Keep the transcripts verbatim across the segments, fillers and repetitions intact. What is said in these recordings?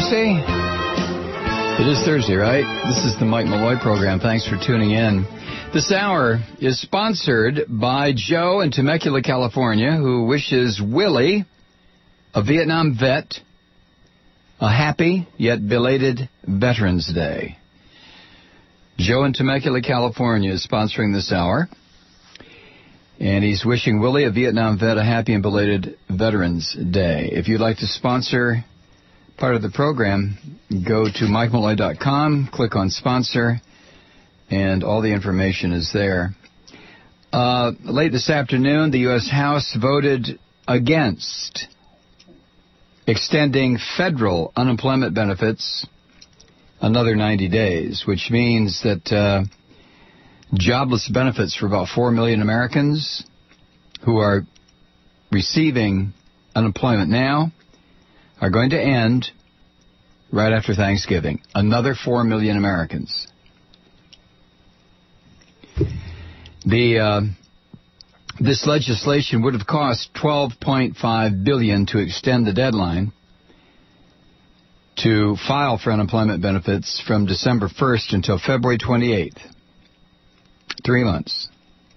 Thursday? It is Thursday, right? This is the Mike Malloy program. Thanks for tuning in. This hour is sponsored by Joe in Temecula, California, who wishes Willie, a Vietnam vet, a happy yet belated Veterans Day. Joe in Temecula, California is sponsoring this hour. And he's wishing Willie, a Vietnam vet, a happy and belated Veterans Day. If you'd like to sponsor part of the program, go to mike malloy dot com, click on sponsor, and all the information is there. Uh, late this afternoon, the U S House voted against extending federal unemployment benefits another ninety days, which means that uh, jobless benefits for about four million Americans who are receiving unemployment now are going to end right after Thanksgiving. Another four million Americans. The uh, this legislation would have cost twelve point five billion dollars to extend the deadline to file for unemployment benefits from December first until February twenty-eighth. Three months.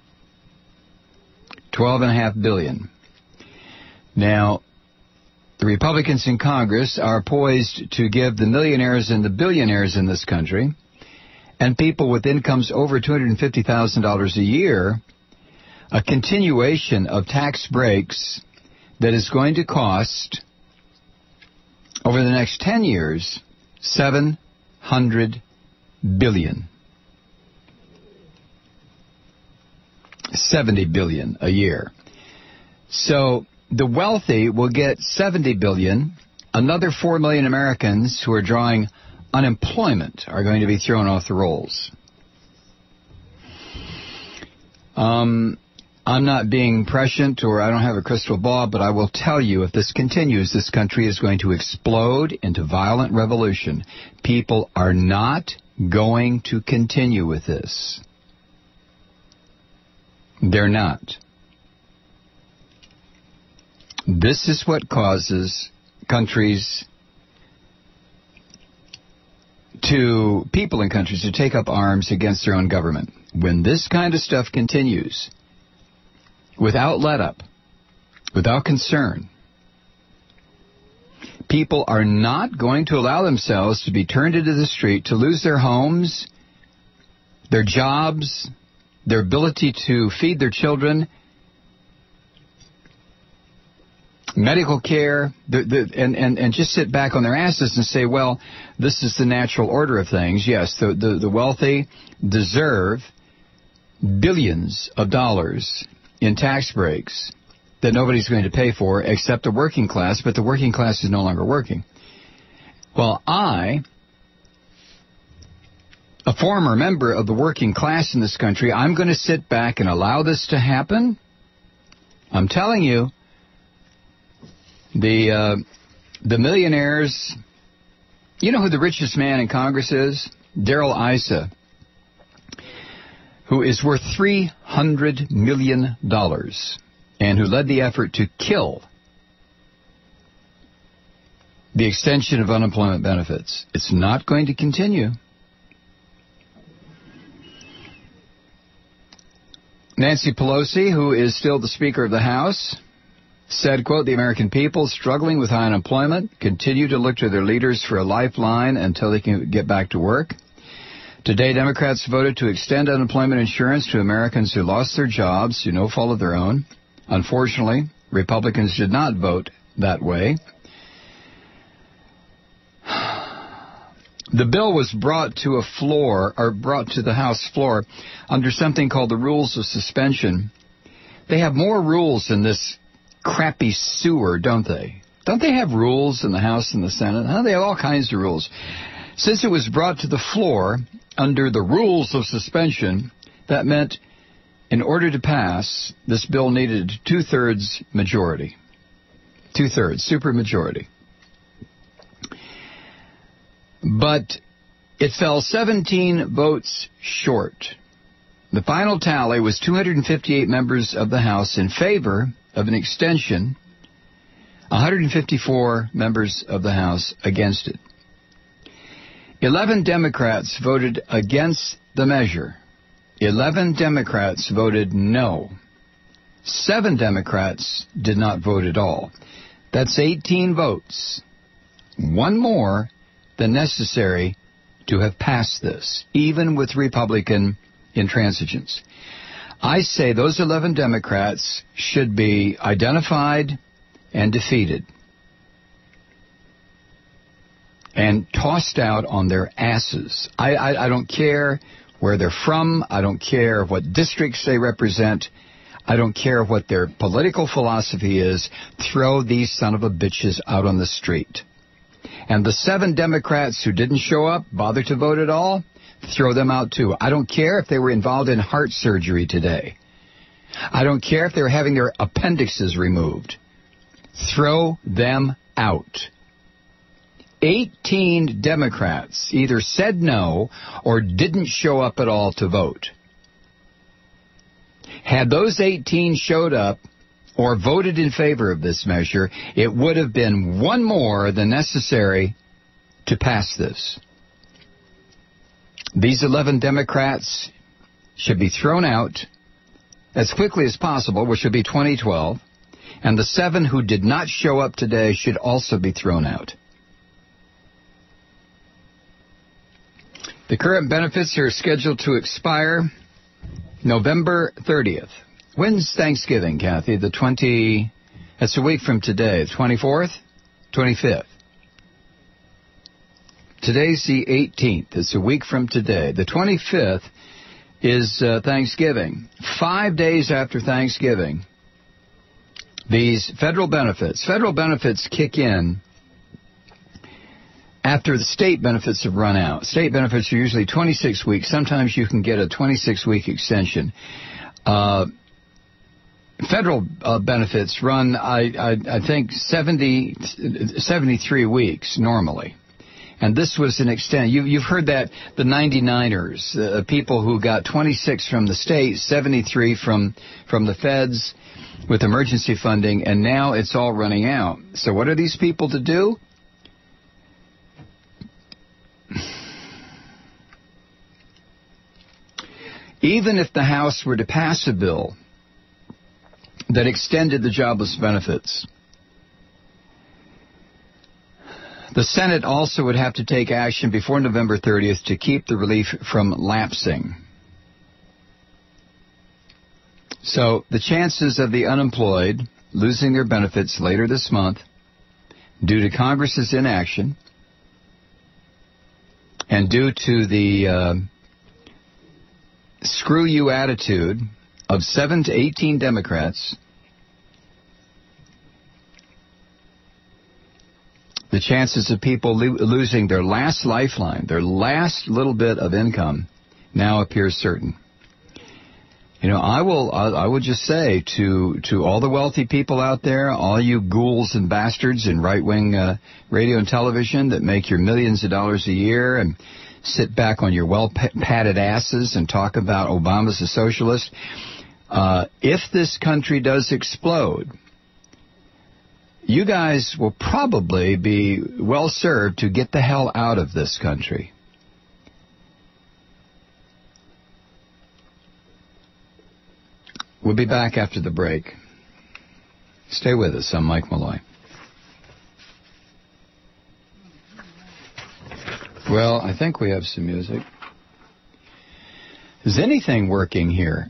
Twelve and a half billion. Now, the Republicans in Congress are poised to give the millionaires and the billionaires in this country and people with incomes over two hundred fifty thousand dollars a year a continuation of tax breaks that is going to cost, over the next ten years, seven hundred billion dollars. seventy billion dollars a year. So the wealthy will get seventy billion dollars. Another four million Americans who are drawing unemployment are going to be thrown off the rolls. Um, I'm not being prescient, or I don't have a crystal ball, but I will tell you, if this continues, this country is going to explode into violent revolution. People are not going to continue with this. They're not. This is what causes countries to, people in countries to take up arms against their own government. When this kind of stuff continues, without let-up, without concern, people are not going to allow themselves to be turned into the street, to lose their homes, their jobs, their ability to feed their children, medical care, the, the, and, and, and just sit back on their asses and say, well, this is the natural order of things. Yes, the, the, the wealthy deserve billions of dollars in tax breaks that nobody's going to pay for except the working class, but the working class is no longer working. Well, I, a former member of the working class in this country, I'm going to sit back and allow this to happen? I'm telling you, the uh, the millionaires, you know who the richest man in Congress is? Darrell Issa, who is worth three hundred million dollars and who led the effort to kill the extension of unemployment benefits. It's not going to continue. Nancy Pelosi, who is still the Speaker of the House, said, quote, the American people struggling with high unemployment continue to look to their leaders for a lifeline until they can get back to work. Today, Democrats voted to extend unemployment insurance to Americans who lost their jobs through no fault of their own. Unfortunately, Republicans did not vote that way. The bill was brought to a floor, or brought to the House floor, under something called the rules of suspension. They have more rules in this crappy sewer, don't they? Don't they have rules in the House and the Senate? Huh? They have all kinds of rules. Since it was brought to the floor under the rules of suspension, that meant in order to pass, this bill needed two-thirds majority. Two-thirds, supermajority. But it fell seventeen votes short. The final tally was two hundred fifty-eight members of the House in favor of an extension, one hundred fifty-four members of the House against it. Eleven Democrats voted against the measure. Eleven Democrats voted no. Seven Democrats did not vote at all. That's eighteen votes. One more than necessary to have passed this, even with Republican intransigence. I say those eleven Democrats should be identified and defeated and tossed out on their asses. I, I, I don't care where they're from. I don't care what districts they represent. I don't care what their political philosophy is. Throw these son of a bitches out on the street. And the seven Democrats who didn't show up, bother to vote at all, throw them out too. I don't care if they were involved in heart surgery today. I don't care if they were having their appendixes removed. Throw them out. eighteen Democrats either said no or didn't show up at all to vote. Had those eighteen showed up or voted in favor of this measure, it would have been one more than necessary to pass this. These eleven Democrats should be thrown out as quickly as possible, which would be twenty twelve, and the seven who did not show up today should also be thrown out. The current benefits are scheduled to expire November thirtieth. When's Thanksgiving, Kathy? The twenty, that's a week from today. twenty-fourth? twenty-fifth. Today's the eighteenth. It's a week from today. The twenty-fifth is uh, Thanksgiving. Five days after Thanksgiving, these federal benefits, federal benefits kick in after the state benefits have run out. State benefits are usually twenty-six weeks. Sometimes you can get a twenty-six week extension. Uh, federal uh, benefits run, I, I, I think, seventy, seventy-three weeks normally. And this was an extent. You, you've heard that the ninety-niners, uh, people who got twenty-six from the state, seventy-three from from the feds with emergency funding, and now it's all running out. So what are these people to do? Even if the House were to pass a bill that extended the jobless benefits, the Senate also would have to take action before November thirtieth to keep the relief from lapsing. So the chances of the unemployed losing their benefits later this month due to Congress's inaction and due to the uh, screw you attitude of seven to eighteen Democrats, the chances of people lo- losing their last lifeline, their last little bit of income, now appears certain. You know, I will I, I would just say to to all the wealthy people out there, all you ghouls and bastards in right-wing uh, radio and television that make your millions of dollars a year and sit back on your well-padded asses and talk about Obama's a socialist, uh, if this country does explode, you guys will probably be well served to get the hell out of this country. We'll be back after the break. Stay with us. I'm Mike Malloy. Well, I think we have some music. Is anything working here?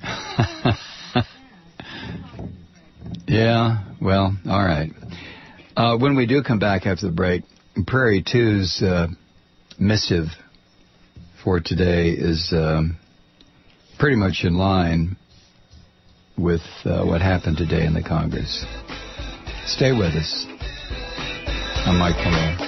Yeah, well, all right. Uh, when we do come back after the break, Prairie two's uh, missive for today is um, pretty much in line with uh, what happened today in the Congress. Stay with us. I'm Mike Malloy.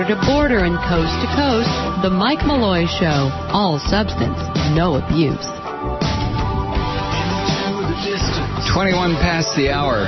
to border and coast to coast, The Mike Malloy Show. All substance, no abuse. twenty-one past the hour.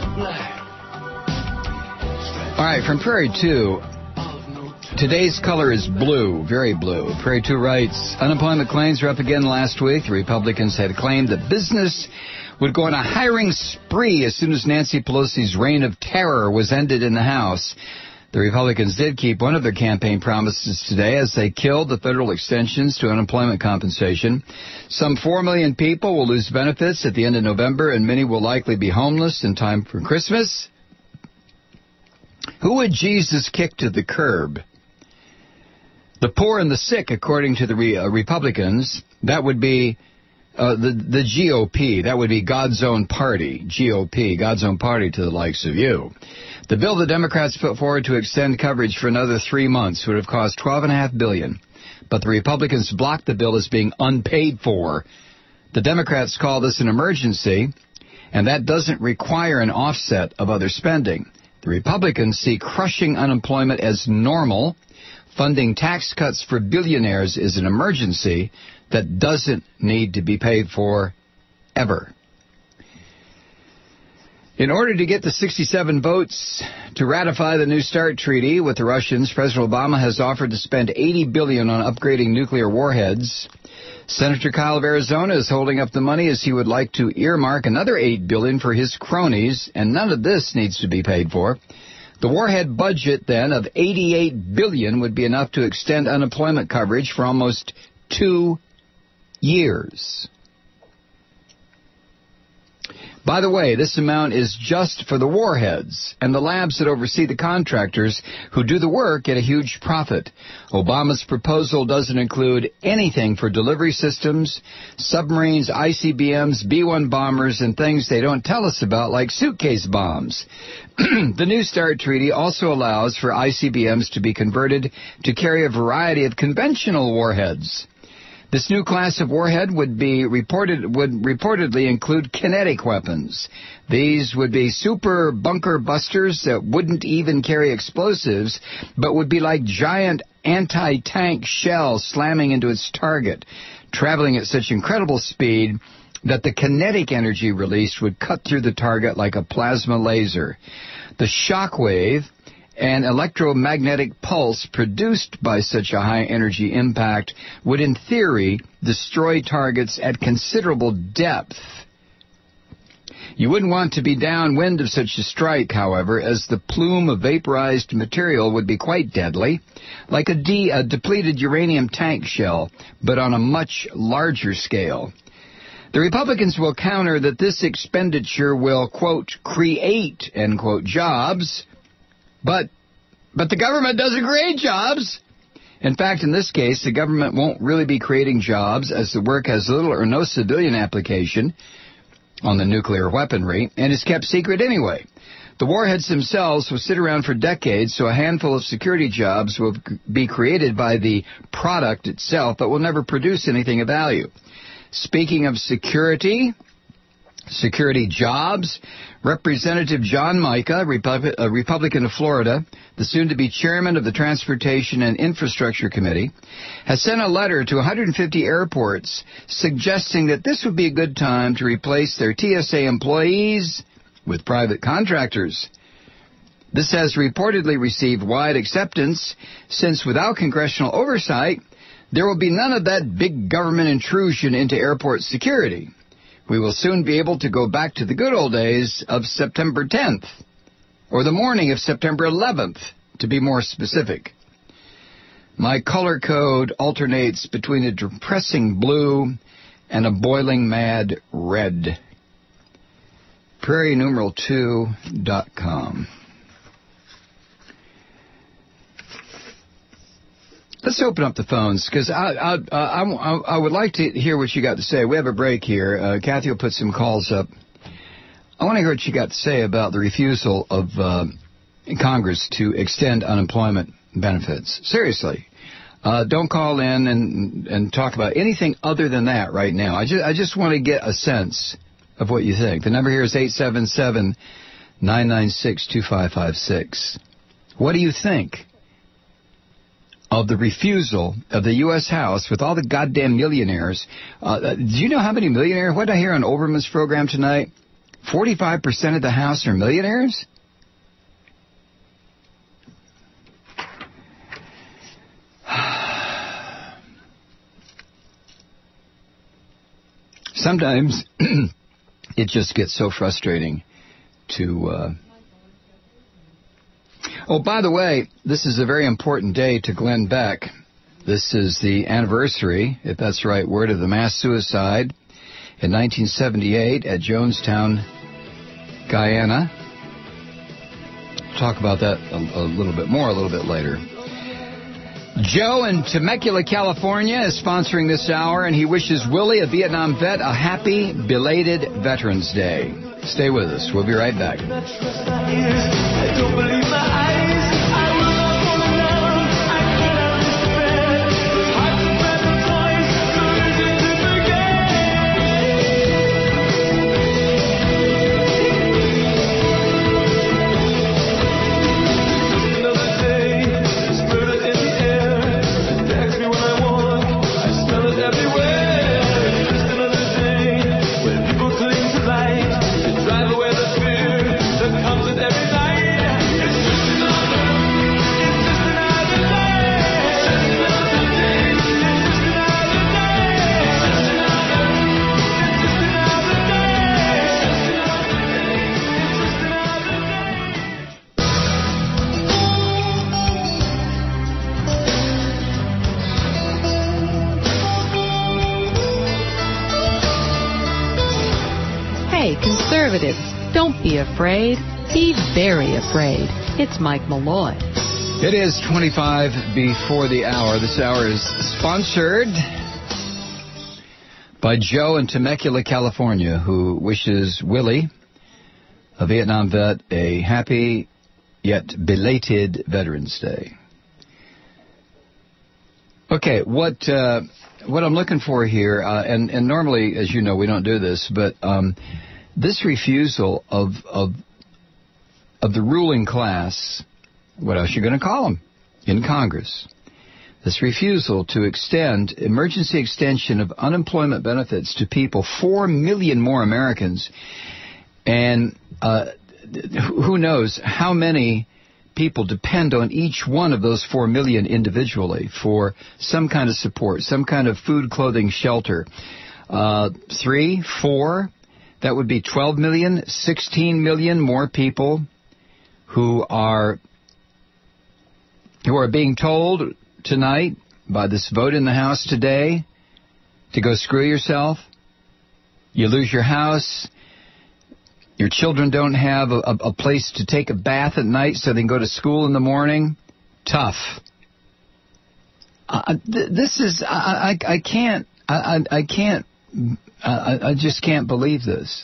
All right, from Prairie two, today's color is blue, very blue. Prairie two writes, unemployment claims were up again last week. The Republicans had claimed that business would go on a hiring spree as soon as Nancy Pelosi's reign of terror was ended in the House. The Republicans did keep one of their campaign promises today as they killed the federal extensions to unemployment compensation. Some four million people will lose benefits at the end of November, and many will likely be homeless in time for Christmas. Who would Jesus kick to the curb? The poor and the sick, according to the re- uh, Republicans. That would be uh, the, the G O P. That would be God's own party, G O P, God's own party to the likes of you. The bill the Democrats put forward to extend coverage for another three months would have cost twelve point five billion dollars, but the Republicans blocked the bill as being unpaid for. The Democrats call this an emergency, and that doesn't require an offset of other spending. The Republicans see crushing unemployment as normal. Funding tax cuts for billionaires is an emergency that doesn't need to be paid for ever. In order to get the sixty-seven votes to ratify the New START treaty with the Russians, President Obama has offered to spend eighty billion dollars on upgrading nuclear warheads. Senator Kyle of Arizona is holding up the money as he would like to earmark another eight billion dollars for his cronies, and none of this needs to be paid for. The warhead budget, then, of eighty-eight billion dollars would be enough to extend unemployment coverage for almost two years. By the way, this amount is just for the warheads, and the labs that oversee the contractors who do the work get a huge profit. Obama's proposal doesn't include anything for delivery systems, submarines, I C B Ms, B one bombers, and things they don't tell us about, like suitcase bombs. The New START treaty also allows for I C B Ms to be converted to carry a variety of conventional warheads. This new class of warhead would be reported would reportedly include kinetic weapons. These would be super bunker busters that wouldn't even carry explosives, but would be like giant anti-tank shells slamming into its target, traveling at such incredible speed that the kinetic energy released would cut through the target like a plasma laser. The shock wave and electromagnetic pulse produced by such a high-energy impact would, in theory, destroy targets at considerable depth. You wouldn't want to be downwind of such a strike, however, as the plume of vaporized material would be quite deadly, like a, de- a depleted uranium tank shell, but on a much larger scale. The Republicans will counter that this expenditure will, quote, create, end quote, jobs, But but the government doesn't create jobs. In fact, in this case, the government won't really be creating jobs, as the work has little or no civilian application on the nuclear weaponry and is kept secret anyway. The warheads themselves will sit around for decades, so a handful of security jobs will be created by the product itself, but will never produce anything of value. Speaking of security, security jobs, Representative John Mica, Repub- a Republican of Florida, the soon-to-be chairman of the Transportation and Infrastructure Committee, has sent a letter to one hundred fifty airports suggesting that this would be a good time to replace their T S A employees with private contractors. This has reportedly received wide acceptance, since without congressional oversight, there will be none of that big government intrusion into airport security. We will soon be able to go back to the good old days of September tenth, or the morning of September eleventh, to be more specific. My color code alternates between a depressing blue and a boiling mad red. prairie numeral two dot com. Let's open up the phones, because I, I, I, I would like to hear what you got to say. We have a break here. Uh, Kathy will put some calls up. I want to hear what you got to say about the refusal of uh, Congress to extend unemployment benefits. Seriously. Uh, don't call in and, and talk about anything other than that right now. I just, I just want to get a sense of what you think. The number here is eight seven seven, nine nine six, two five five six. What do you think? of the refusal of the U S House with all the goddamn millionaires. Uh, do you know how many millionaires? What did I hear on Oberman's program tonight? forty-five percent of the House are millionaires? Sometimes it just gets so frustrating to... Uh... Oh, by the way, this is a very important day to Glenn Beck. This is the anniversary, if that's the right word, of the mass suicide in nineteen seventy-eight at Jonestown, Guyana. We'll talk about that a, a little bit more a little bit later. Joe in Temecula, California is sponsoring this hour, and he wishes Willie, a Vietnam vet, a happy belated Veterans Day. Stay with us. We'll be right back. I don't believe my eyes. I will not fall down. I cannot despair. Those hearts and present toys, so easy to forget. Another day, there's murder in the air. It attacks me when I walk. I smell it everywhere. Just another day when people cling to life and drive away the fear that comes with every night. It's just another, it's just another day. It's just another day. It's just another day. It's just another, it's just another day. It's just another day. Hey, conservatives, don't be afraid. Be very afraid. It's Mike Malloy. It is twenty-five before the hour. This hour is sponsored by Joe in Temecula, California, who wishes Willie, a Vietnam vet, a happy yet belated Veterans Day. Okay, what uh, what I'm looking for here, uh, and, and normally, as you know, we don't do this, but um, this refusal of of of the ruling class, what else are you going to call them, in Congress, this refusal to extend emergency extension of unemployment benefits to people, four million more Americans, and uh, who knows how many people depend on each one of those four million individually for some kind of support, some kind of food, clothing, shelter. Uh, three, four, that would be twelve million, sixteen million more people who are who are being told tonight by this vote in the House today to go screw yourself. You lose your house. Your children don't have a, a place to take a bath at night so they can go to school in the morning. Tough. Uh, th- this is, I, I, I can't, I, I, I can't, I, I just can't believe this.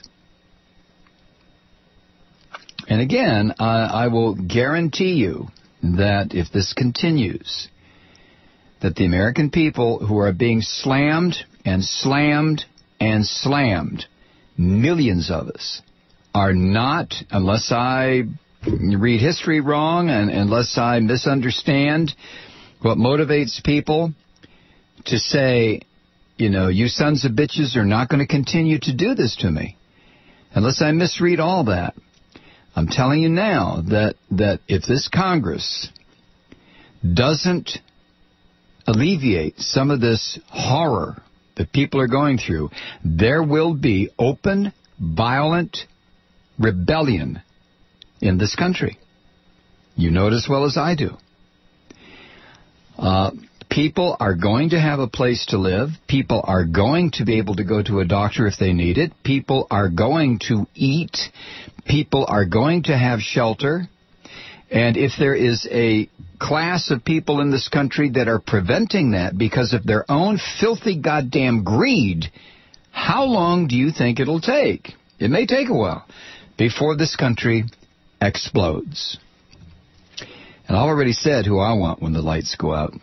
And again, I, I will guarantee you that if this continues, that the American people who are being slammed and slammed and slammed, millions of us, are not, unless I read history wrong and unless I misunderstand what motivates people to say, you know, you sons of bitches are not going to continue to do this to me. Unless I misread all that. I'm telling you now that, that if this Congress doesn't alleviate some of this horror that people are going through, there will be open, violent rebellion in this country. You know it as well as I do. Uh, people are going to have a place to live. People are going to be able to go to a doctor if they need it. People are going to eat. People are going to have shelter. And if there is a class of people in this country that are preventing that because of their own filthy goddamn greed, how long do you think it'll take? It may take a while before this country explodes. And I already said who I want when the lights go out.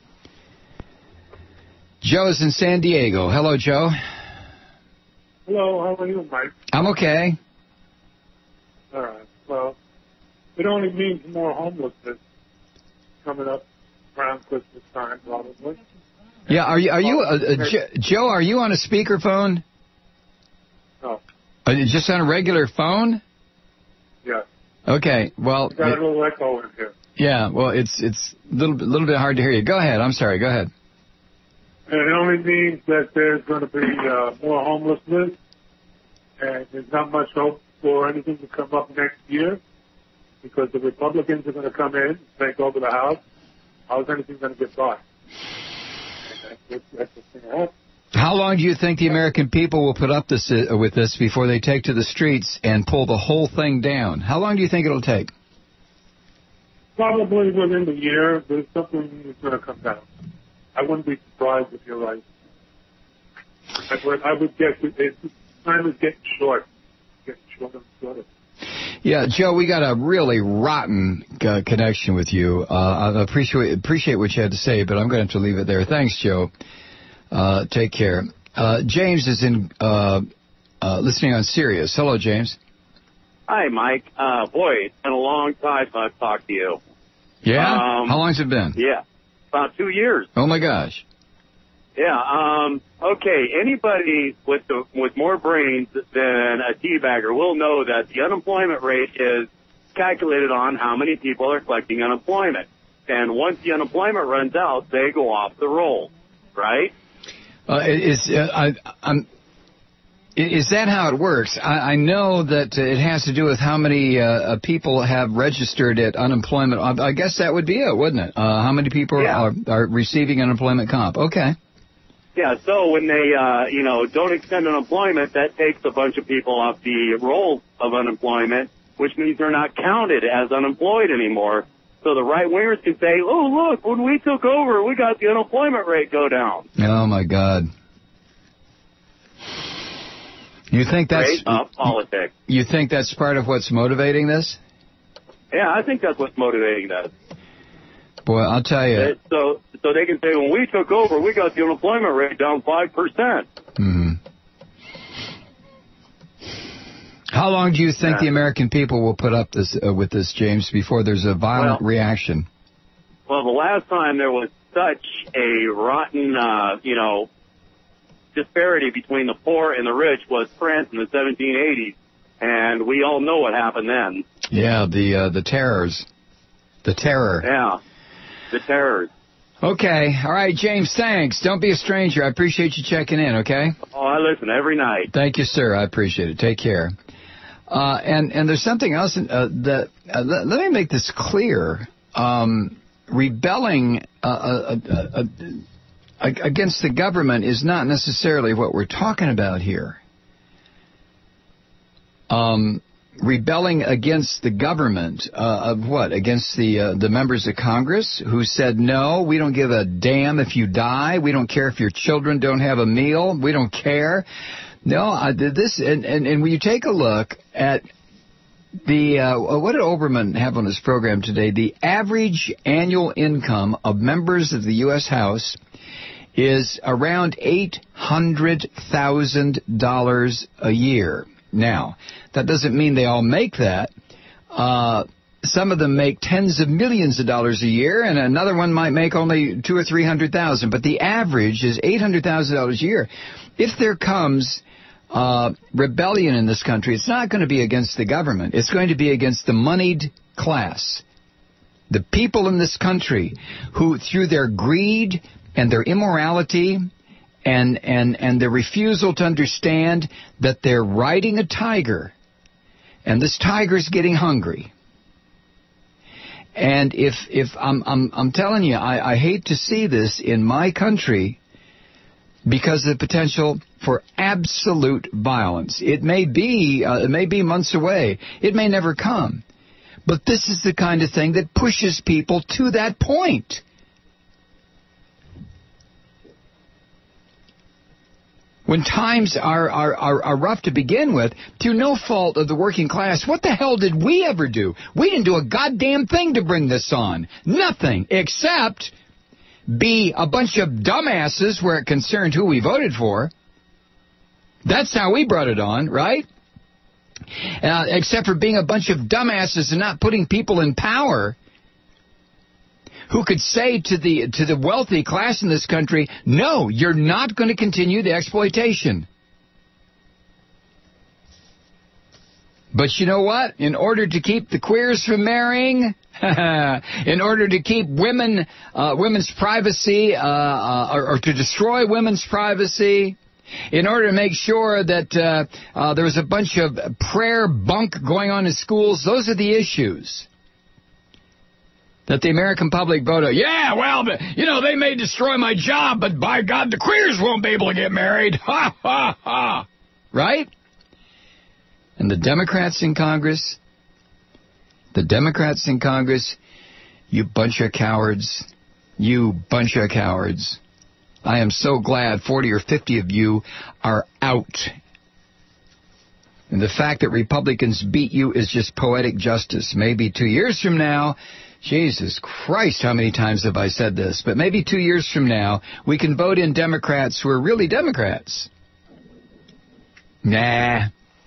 Joe's in San Diego. Hello, Joe. Hello, how are you, Mike? I'm okay. All right. Well, it only means more homelessness coming up around Christmas time, probably. Yeah, are you, are you, uh, uh, Jo- Joe, are you on a speakerphone? No. Are you just on a regular phone? Yeah. Okay, well. Got a little echo in here. Yeah, well, it's it's a little, little bit hard to hear you. Go ahead. I'm sorry. Go ahead. And it only means that there's going to be uh, more homelessness, and there's not much hope for anything to come up next year because the Republicans are going to come in, take over the House. How's anything going to get by? And that's, that's what's going to happen. How long do you think the American people will put up this uh, with this before they take to the streets and pull the whole thing down? How long do you think it'll take? Probably within the year, there's something that's going to come down. I wouldn't be surprised if you're right. I would, I would guess it, it, time is getting short. Getting shorter and shorter. Yeah, Joe, we got a really rotten uh, connection with you. Uh, I appreciate appreciate what you had to say, but I'm going to have to leave it there. Thanks, Joe. Uh, take care. Uh, James is in uh, uh, listening on Sirius. Hello, James. Hi, Mike. Uh, boy, it's been a long time since I've talked to you. Yeah? Um, How long's it been? Yeah, about two years. Oh, my gosh. Yeah, um, okay, anybody with the, with more brains than a teabagger will know that the unemployment rate is calculated on how many people are collecting unemployment. And once the unemployment runs out, they go off the roll, right? Uh, is, uh, I, I'm... Is that how it works? I, I know that it has to do with how many uh, people have registered at unemployment. I, I guess that would be it, wouldn't it? Uh, how many people yeah. are, are receiving unemployment comp? Okay. Yeah, so when they, uh, you know, don't extend unemployment, that takes a bunch of people off the roll of unemployment, which means they're not counted as unemployed anymore. So the right-wingers can say, oh, look, when we took over, we got the unemployment rate go down. Oh, my God. You think that's Great, uh, politics. You think that's part of what's motivating this? Yeah, I think that's what's motivating this. Boy, I'll tell you. It, so, so they can say, when we took over, we got the unemployment rate down five percent. Mm-hmm. How long do you think yeah. the American people will put up this uh, with this, James, before there's a violent well, reaction? Well, the last time there was such a rotten, uh, you know, disparity between the poor and the rich was France in the seventeen eighties, and we all know what happened then. Yeah, the uh, the terrors. The terror. Yeah, the terrors. Okay. All right, James, thanks. Don't be a stranger. I appreciate you checking in, okay? Oh, I listen every night. Thank you, sir. I appreciate it. Take care. Uh, and, and there's something else uh, that, uh, let, let me make this clear. Um, rebelling uh, uh, uh, uh, against the government is not necessarily what we're talking about here. Um, rebelling against the government uh, of what? Against the uh, the members of Congress who said, no, we don't give a damn if you die. We don't care if your children don't have a meal. We don't care. No, I did this, and, and, and when you take a look at the, uh, what did Oberman have on his program today? The average annual income of members of the U S House is around eight hundred thousand dollars a year. Now, that doesn't mean they all make that. Uh, some of them make tens of millions of dollars a year, and another one might make only two or three hundred thousand. But the average is eight hundred thousand dollars a year. If there comes uh, rebellion in this country, it's not going to be against the government. It's going to be against the moneyed class, the people in this country who, through their greed and their immorality and and and their refusal to understand that they're riding a tiger, and this tiger's getting hungry. And if if I'm I'm I'm telling you, I, I hate to see this in my country because of the potential for absolute violence. It may be uh, it may be months away. It may never come. But this is the kind of thing that pushes people to that point. When times are, are, are, are rough to begin with, through no fault of the working class, what the hell did we ever do? We didn't do a goddamn thing to bring this on. Nothing, except be a bunch of dumbasses where it concerned who we voted for. That's how we brought it on, right? Uh, except for being a bunch of dumbasses and not putting people in power who could say to the to the wealthy class in this country, no, you're not going to continue the exploitation. But you know what? In order to keep the queers from marrying, in order to keep women, uh, women's privacy, uh, uh, or, or to destroy women's privacy, in order to make sure that uh, uh, there was a bunch of prayer bunk going on in schools, those are the issues that the American public voted. Yeah, well, you know, they may destroy my job, but by God, the queers won't be able to get married. Ha, ha, ha. Right? And the Democrats in Congress, the Democrats in Congress, you bunch of cowards, you bunch of cowards. I am so glad forty or fifty of you are out. And the fact that Republicans beat you is just poetic justice. Maybe two years from now, Jesus Christ, how many times have I said this? But maybe two years from now, we can vote in Democrats who are really Democrats. Nah.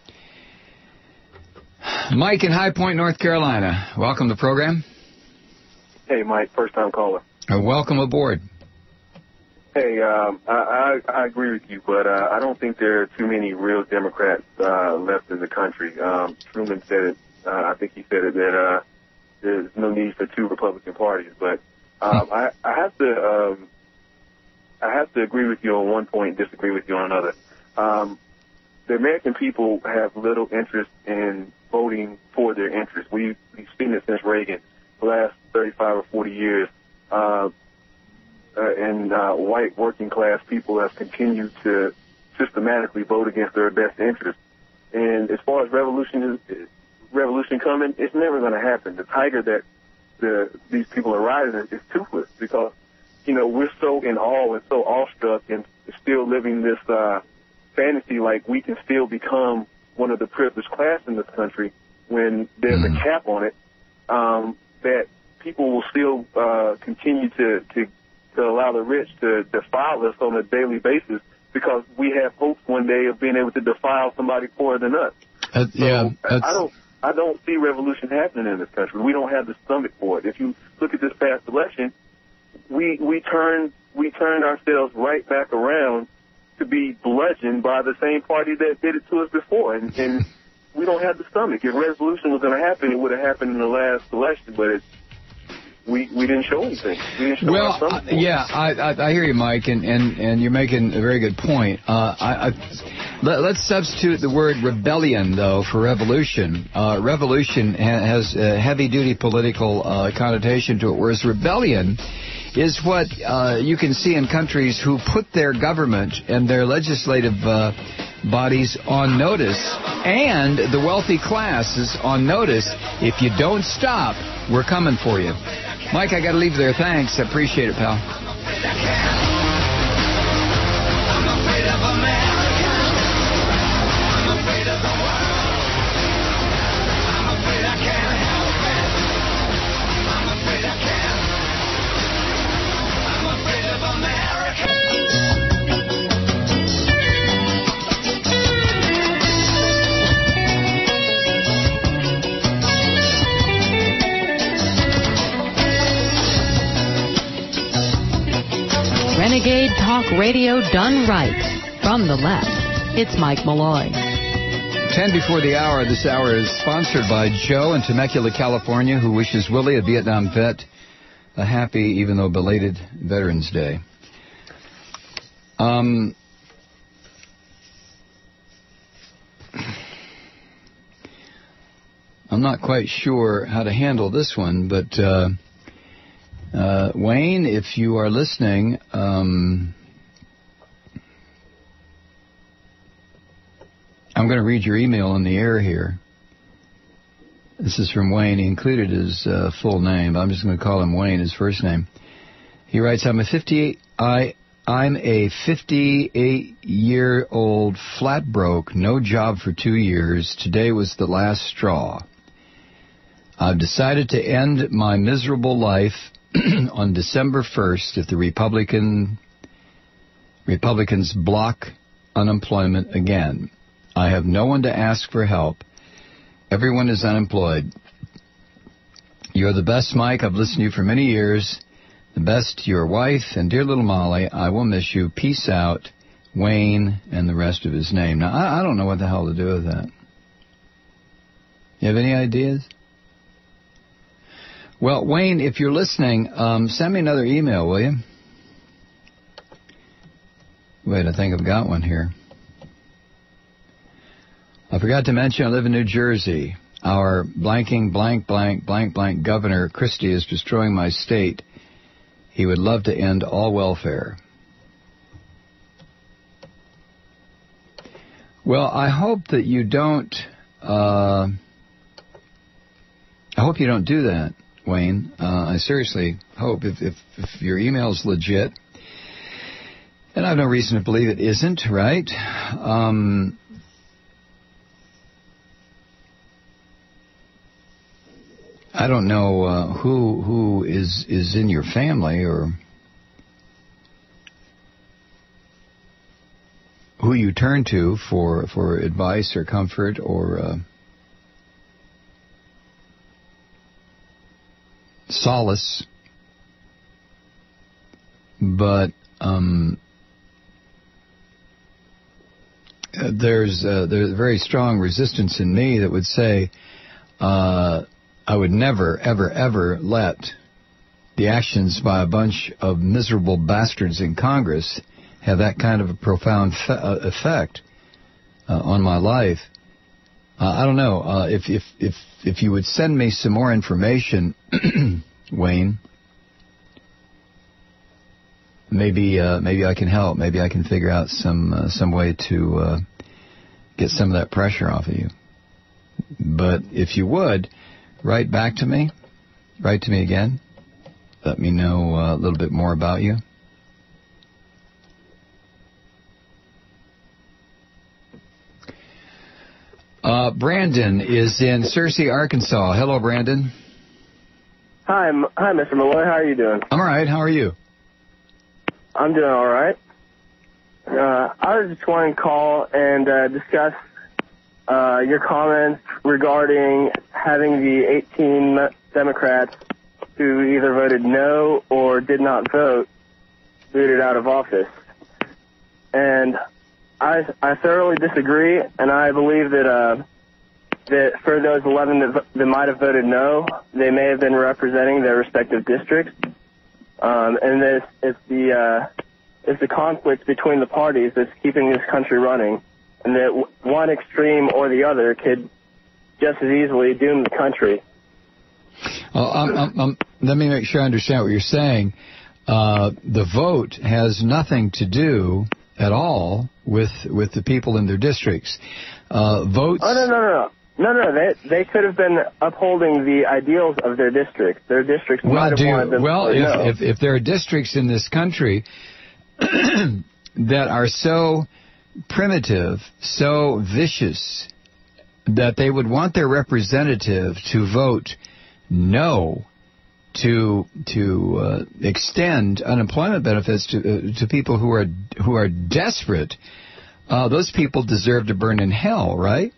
Mike in High Point, North Carolina. Welcome to the program. Hey, Mike, first-time caller. Uh, welcome aboard. Hey, um, I, I, I agree with you, but uh, I don't think there are too many real Democrats uh, left in the country. Um, Truman said it. Uh, I think he said it that uh, there's no need for two Republican parties. But um, I, I have to, um, I have to agree with you on one point, and disagree with you on another. Um, the American people have little interest in voting for their interests. We've, we've seen it since Reagan, the last thirty-five or forty years. Uh, uh, and uh, white working class people have continued to systematically vote against their best interests. And as far as revolution is, revolution coming, it's never going to happen. The tiger that the these people are riding is, is toothless because, you know, we're so in awe and so awestruck and still living this uh, fantasy like we can still become one of the privileged class in this country when there's a cap on it, um, that people will still uh, continue to, to to allow the rich to defile us on a daily basis because we have hopes one day of being able to defile somebody poorer than us. Uh, so yeah, I don't I don't see revolution happening in this country. We don't have the stomach for it. If you look at this past election, we we turned we turned ourselves right back around to be bludgeoned by the same party that did it to us before, and, and we don't have the stomach. If revolution was going to happen, it would have happened in the last election, but it, we we didn't show anything. We didn't show well, our stomach. Uh, yeah, I, I I hear you, Mike, and, and, and you're making a very good point. Uh, I, I, let, let's substitute the word rebellion, though, for revolution. Uh, revolution ha- has a heavy-duty political uh, connotation to it, whereas rebellion is what uh, you can see in countries who put their government and their legislative uh, bodies on notice, and the wealthy class is on notice. If you don't stop, we're coming for you. Mike, I got to leave you there. Thanks. I appreciate it, pal. Renegade Talk Radio done right. From the left, it's Mike Malloy. Ten before the hour. This hour is sponsored by Joe in Temecula, California, who wishes Willie, a Vietnam vet, a happy, even though belated, Veterans Day. Um, I'm not quite sure how to handle this one, but uh, uh, Wayne, if you are listening, um, I'm going to read your email in the air here. This is from Wayne. He included his uh, full name. I'm just going to call him Wayne, his first name. He writes, I'm a fifty-eight, I, I'm a fifty-eight-year-old flat broke, no job for two years. Today was the last straw. I've decided to end my miserable life on December first if the Republican Republicans block unemployment again. I have no one to ask for help. Everyone is unemployed. You're the best, Mike. I've listened to you for many years. The best to your wife and dear little Molly. I will miss you. Peace out, Wayne, and the rest of his name. Now, I, I don't know what the hell to do with that. You have any ideas? Well, Wayne, if you're listening, um, send me another email, will you? Wait, I think I've got one here. I forgot to mention I live in New Jersey. Our blanking blank blank blank blank Governor Christie is destroying my state. He would love to end all welfare. Well, I hope that you don't. Uh, I hope you don't do that, Wayne. Uh, I seriously hope if, if if your email is legit, and I have no reason to believe it isn't, right? Um, I don't know uh, who who is is in your family or who you turn to for for advice or comfort or uh, solace, but um, there's uh, there's a very strong resistance in me that would say. Uh, I would never, ever, ever let the actions by a bunch of miserable bastards in Congress have that kind of a profound fe- uh, effect uh, on my life. Uh, I don't know. Uh, if, if, if, if you would send me some more information, Wayne, maybe uh, maybe I can help. Maybe I can figure out some uh, some way to uh, get some of that pressure off of you. But if you would... Write back to me. Write to me again. Let me know uh, a little bit more about you. Uh, Brandon is in Searcy, Arkansas. Hello, Brandon. Hi, M- hi, Mister Malloy. How are you doing? I'm all right. How are you? I'm doing all right. Uh, I was just wanting to call and uh, discuss uh, your comments regarding having the eighteen Democrats who either voted no or did not vote booted out of office. And I, I thoroughly disagree, and I believe that uh, that for those eleven that, that might have voted no, they may have been representing their respective districts. Um, and that it's the uh, it's the conflict between the parties that's keeping this country running, and that w- one extreme or the other could just as easily doom the country. Oh, um, um, um, let me make sure I understand what you're saying. Uh, the vote has nothing to do at all with with the people in their districts. Uh, votes. Oh no no no no no! They they could have been upholding the ideals of their districts. Their districts Well, might have do you, wanted them well, to if, no. if if there are districts in this country that are so primitive, so vicious, that they would want their representative to vote no to to uh, extend unemployment benefits to uh, to people who are who are desperate, uh, those people deserve to burn in hell, right?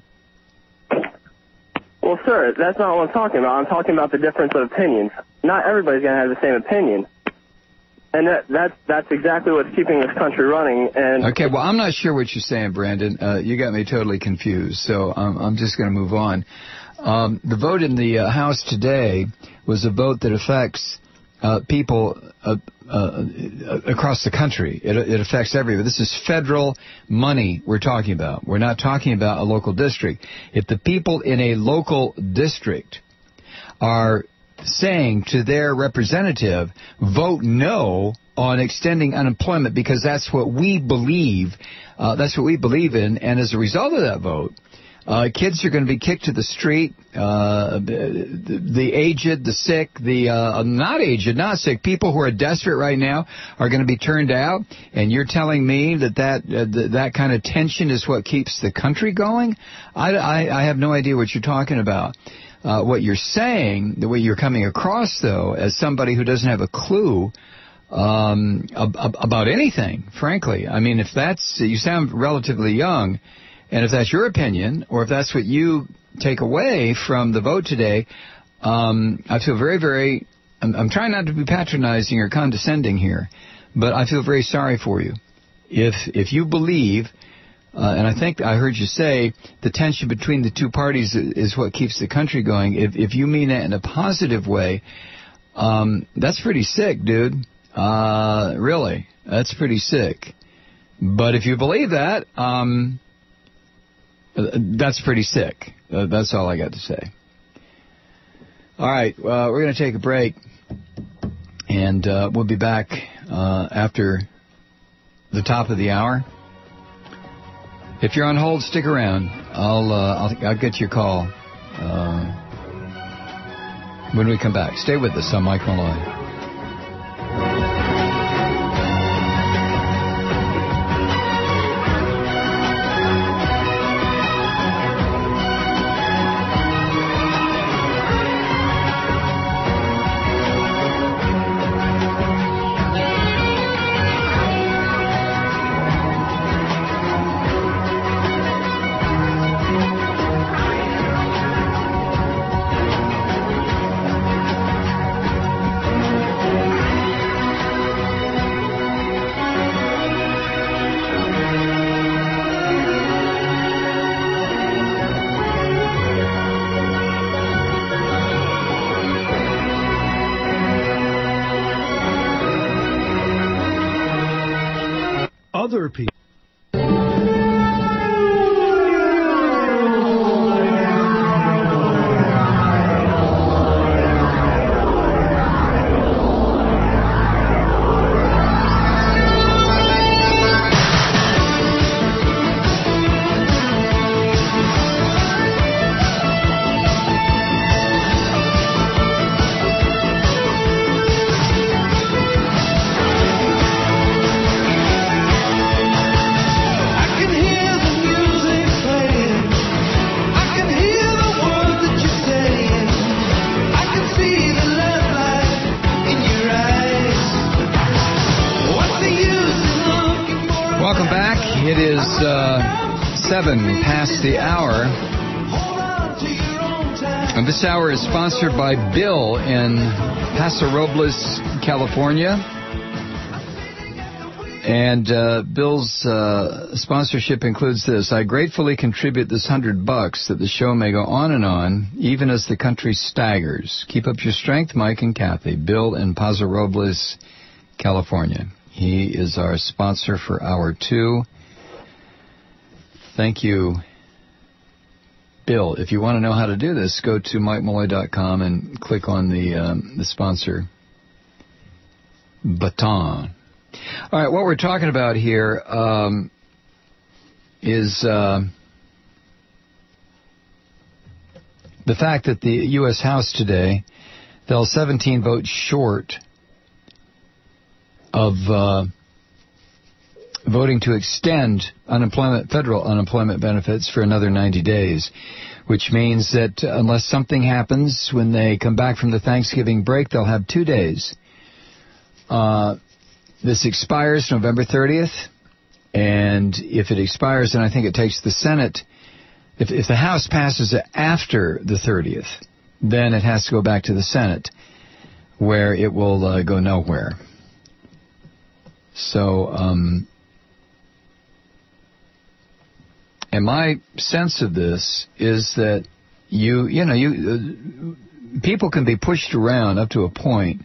Well, sir, that's not what I'm talking about. I'm talking about the difference of opinions. Not everybody's going to have the same opinion. And that, that that's exactly what's keeping this country running. And okay, well, I'm not sure what you're saying, Brandon. Uh, you got me totally confused, so I'm, I'm just going to move on. Um, the vote in the uh, House today was a vote that affects uh, people uh, uh, across the country. It, it affects everybody. This is federal money we're talking about. We're not talking about a local district. If the people in a local district are saying to their representative, vote no on extending unemployment because that's what we believe, uh, that's what we believe in, and as a result of that vote, uh, kids are going to be kicked to the street, uh, the, the aged, the sick, the uh, not aged, not sick, people who are desperate right now are going to be turned out, and you're telling me that that, uh, th- that kind of tension is what keeps the country going? I, I, I have no idea what you're talking about. Uh, what you're saying, the way you're coming across, though, as somebody who doesn't have a clue um, ab- ab- about anything, frankly. I mean, if that's, you sound relatively young, and if that's your opinion, or if that's what you take away from the vote today, um, I feel very, very I'm, I'm trying not to be patronizing or condescending here, but I feel very sorry for you. If if you believe, uh, and I think I heard you say, the tension between the two parties is what keeps the country going. If if you mean that in a positive way, um, that's pretty sick, dude. Uh, really, that's pretty sick. But if you believe that, um, that's pretty sick. Uh, that's all I got to say. All right, uh, we're going to take a break, and uh, we'll be back uh, after the top of the hour. If you're on hold, stick around. I'll uh, I'll, I'll get your call uh, when we come back. Stay with us. I'm Mike Malloy. Other people. Seven past the hour. And this hour is sponsored by Bill in Paso Robles, California. And uh, Bill's uh, sponsorship includes this: I gratefully contribute this hundred bucks that the show may go on and on, even as the country staggers. Keep up your strength, Mike and Kathy. Bill in Paso Robles, California. He is our sponsor for hour two. Thank you, Bill. If you want to know how to do this, go to mike malloy dot com and click on the um, the sponsor button. All right, what we're talking about here um, is uh, the fact that the U S House today fell seventeen votes short of Uh, voting to extend unemployment, federal unemployment benefits for another ninety days, which means that unless something happens when they come back from the Thanksgiving break, they'll have two days. Uh, this expires November thirtieth, and if it expires, then I think it takes the Senate, if, if the House passes it after the thirtieth, then it has to go back to the Senate, where it will uh, go nowhere. So, um... And my sense of this is that you, you know, you uh, people can be pushed around up to a point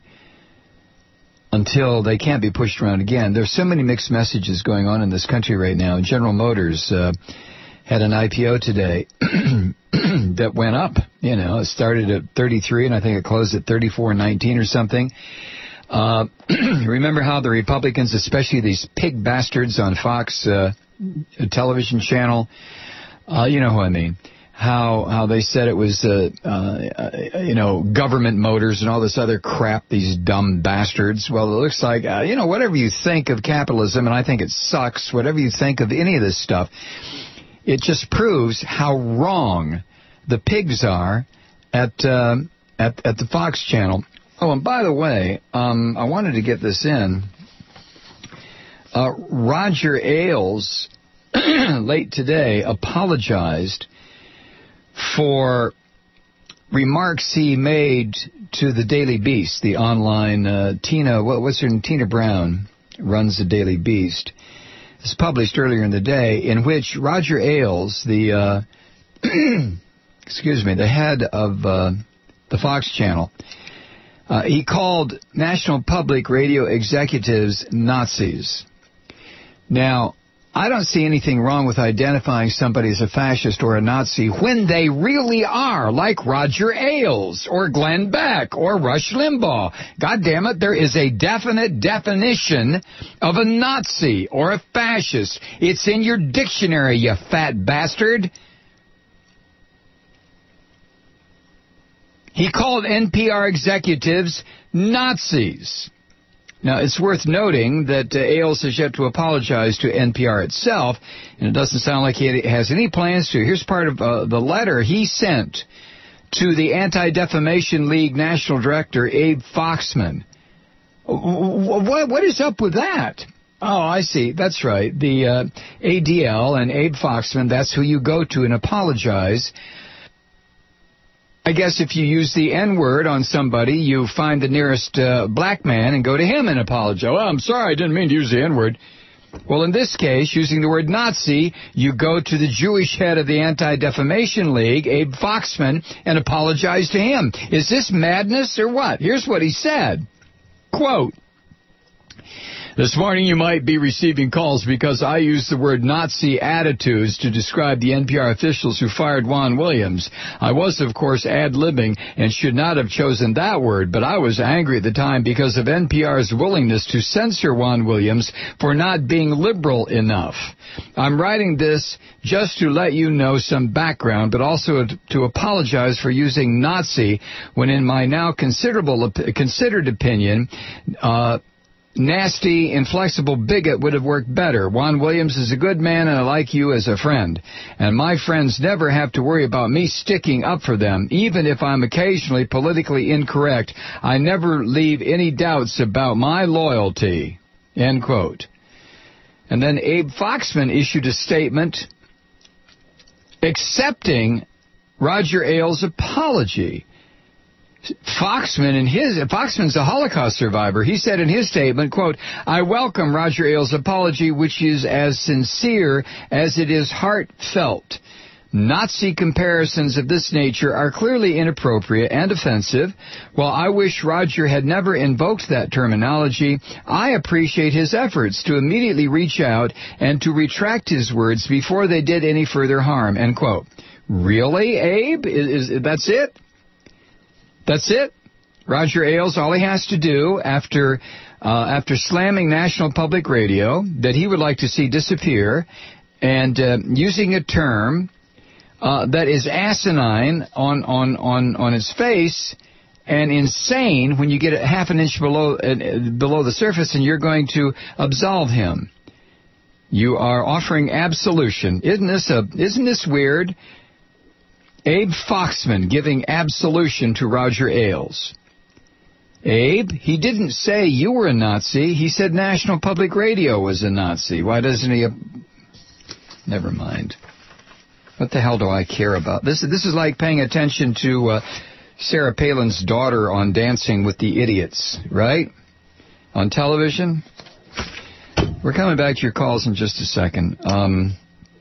until they can't be pushed around again. There's so many mixed messages going on in this country right now. General Motors uh, had an I P O today that went up. You know, it started at thirty-three, and I think it closed at thirty-four nineteen or something. Uh, remember how the Republicans, especially these pig bastards on Fox uh, television channel, uh, you know who I mean, how how they said it was, uh, uh, you know, government motors and all this other crap, these dumb bastards. Well, it looks like, uh, you know, whatever you think of capitalism, and I think it sucks, whatever you think of any of this stuff, it just proves how wrong the pigs are at uh, at, at the Fox channel. Oh, and by the way, um, I wanted to get this in. Uh, Roger Ailes, late today, apologized for remarks he made to the Daily Beast, the online uh, Tina, what, what's her name? Tina Brown runs the Daily Beast. It's published earlier in the day, in which Roger Ailes, the uh, excuse me, the head of uh, the Fox channel, uh, he called National Public Radio executives Nazis. Now, I don't see anything wrong with identifying somebody as a fascist or a Nazi when they really are, like Roger Ailes or Glenn Beck or Rush Limbaugh. God damn it, there is a definite definition of a Nazi or a fascist. It's in your dictionary, you fat bastard. He called N P R executives Nazis. Now, it's worth noting that uh, Ailes has yet to apologize to N P R itself, and it doesn't sound like he has any plans to. Here's part of uh, the letter he sent to the Anti-Defamation League National Director, Abe Foxman. What, what is up with that? Oh, I see. That's right. The uh, A D L and Abe Foxman, that's who you go to and apologize. I guess if you use the N-word on somebody, you find the nearest uh, black man and go to him and apologize. Oh, I'm sorry, I didn't mean to use the N-word. Well, in this case, using the word Nazi, you go to the Jewish head of the Anti-Defamation League, Abe Foxman, and apologize to him. Is this madness or what? Here's what he said. Quote, "This morning you might be receiving calls because I used the word Nazi attitudes to describe the N P R officials who fired Juan Williams. I was, of course, ad-libbing and should not have chosen that word, but I was angry at the time because of N P R's willingness to censor Juan Williams for not being liberal enough. I'm writing this just to let you know some background, but also to apologize for using Nazi when in my now considerable considered opinion, uh, nasty, inflexible bigot would have worked better. Juan Williams is a good man, and I like you as a friend. And my friends never have to worry about me sticking up for them. Even if I'm occasionally politically incorrect, I never leave any doubts about my loyalty." End quote. And then Abe Foxman issued a statement accepting Roger Ailes' apology. Foxman, in his, Foxman's a Holocaust survivor. He said in his statement, quote, "I welcome Roger Ailes' apology, which is as sincere as it is heartfelt. Nazi comparisons of this nature are clearly inappropriate and offensive. While I wish Roger had never invoked that terminology, I appreciate his efforts to immediately reach out and to retract his words before they did any further harm." End quote. Really, Abe? Is, is that's it? That's it. Roger Ailes, all he has to do after uh, after slamming National Public Radio that he would like to see disappear and uh, using a term uh, that is asinine on, on, on, on its face and insane when you get a half an inch below uh, below the surface and you're going to absolve him. You are offering absolution. Isn't this a isn't this weird? Abe Foxman giving absolution to Roger Ailes. Abe, he didn't say you were a Nazi. He said National Public Radio was a Nazi. Why doesn't he... Uh, never mind. What the hell do I care about? This, this is like paying attention to uh, Sarah Palin's daughter on Dancing with the Idiots, right? On television. We're coming back to your calls in just a second. Um...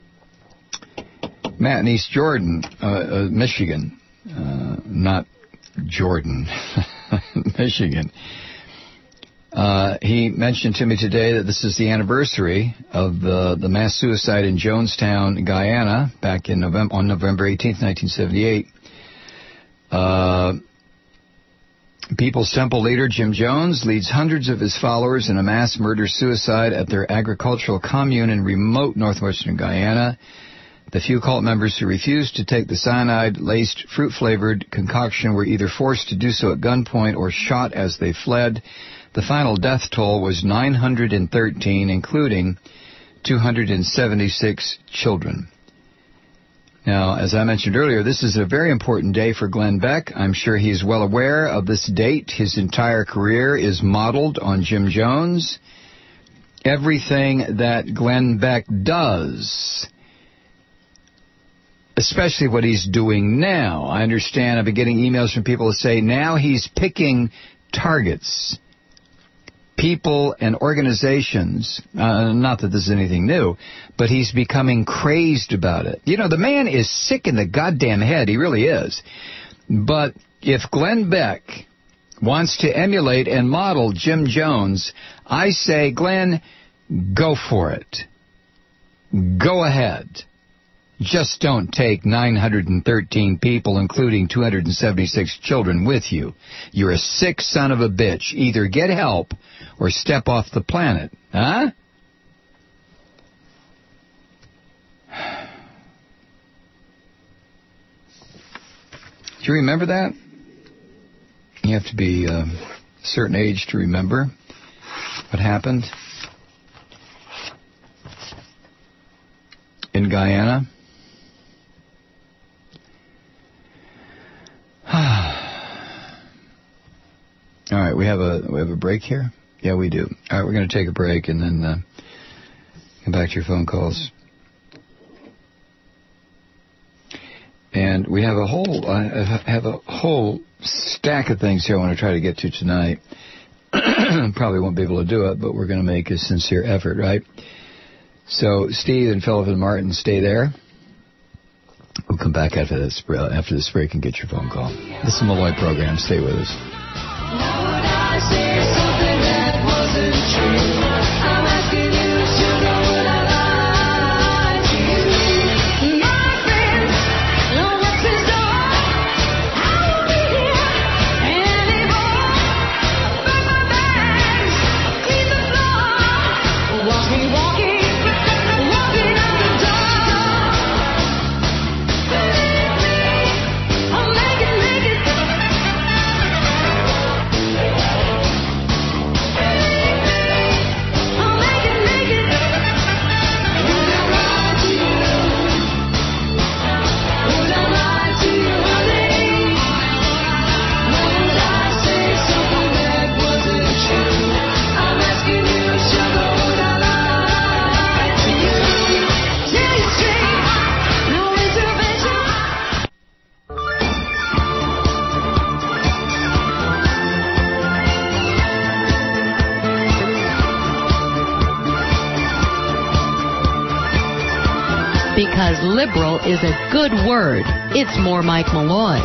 Matt in East Jordan, uh, uh, Michigan, uh, not Jordan, Michigan. Uh, he mentioned to me today that this is the anniversary of the, the mass suicide in Jonestown, Guyana, back in November, on November eighteenth, nineteen seventy-eight. Uh, People's Temple leader Jim Jones leads hundreds of his followers in a mass murder-suicide at their agricultural commune in remote northwestern Guyana. The few cult members who refused to take the cyanide-laced, fruit-flavored concoction were either forced to do so at gunpoint or shot as they fled. The final death toll was nine hundred thirteen, including two hundred seventy-six children. Now, as I mentioned earlier, this is a very important day for Glenn Beck. I'm sure he's well aware of this date. His entire career is modeled on Jim Jones. Everything that Glenn Beck does especially what he's doing now. I understand I've been getting emails from people who say now he's picking targets, people and organizations. Uh, not that this is anything new, but he's becoming crazed about it. You know, the man is sick in the goddamn head. He really is. But if Glenn Beck wants to emulate and model Jim Jones, I say, Glenn, go for it. Go ahead. Just don't take nine hundred thirteen people, including two hundred seventy-six children, with you. You're a sick son of a bitch. Either get help or step off the planet. Huh? Do you remember that? You have to be uh, a certain age to remember what happened in Guyana. All right, we have a we have a break here. Yeah, we do. All right, we're going to take a break and then uh, come back to your phone calls. And we have a whole I have a whole stack of things here I want to try to get to tonight. Probably won't be able to do it, but we're going to make a sincere effort, right? So Steve and Philip and Martin, stay there. We'll come back after this after this break and get your phone call. This is the Malloy program. Stay with us. Because liberal is a good word. It's more Mike Malloy.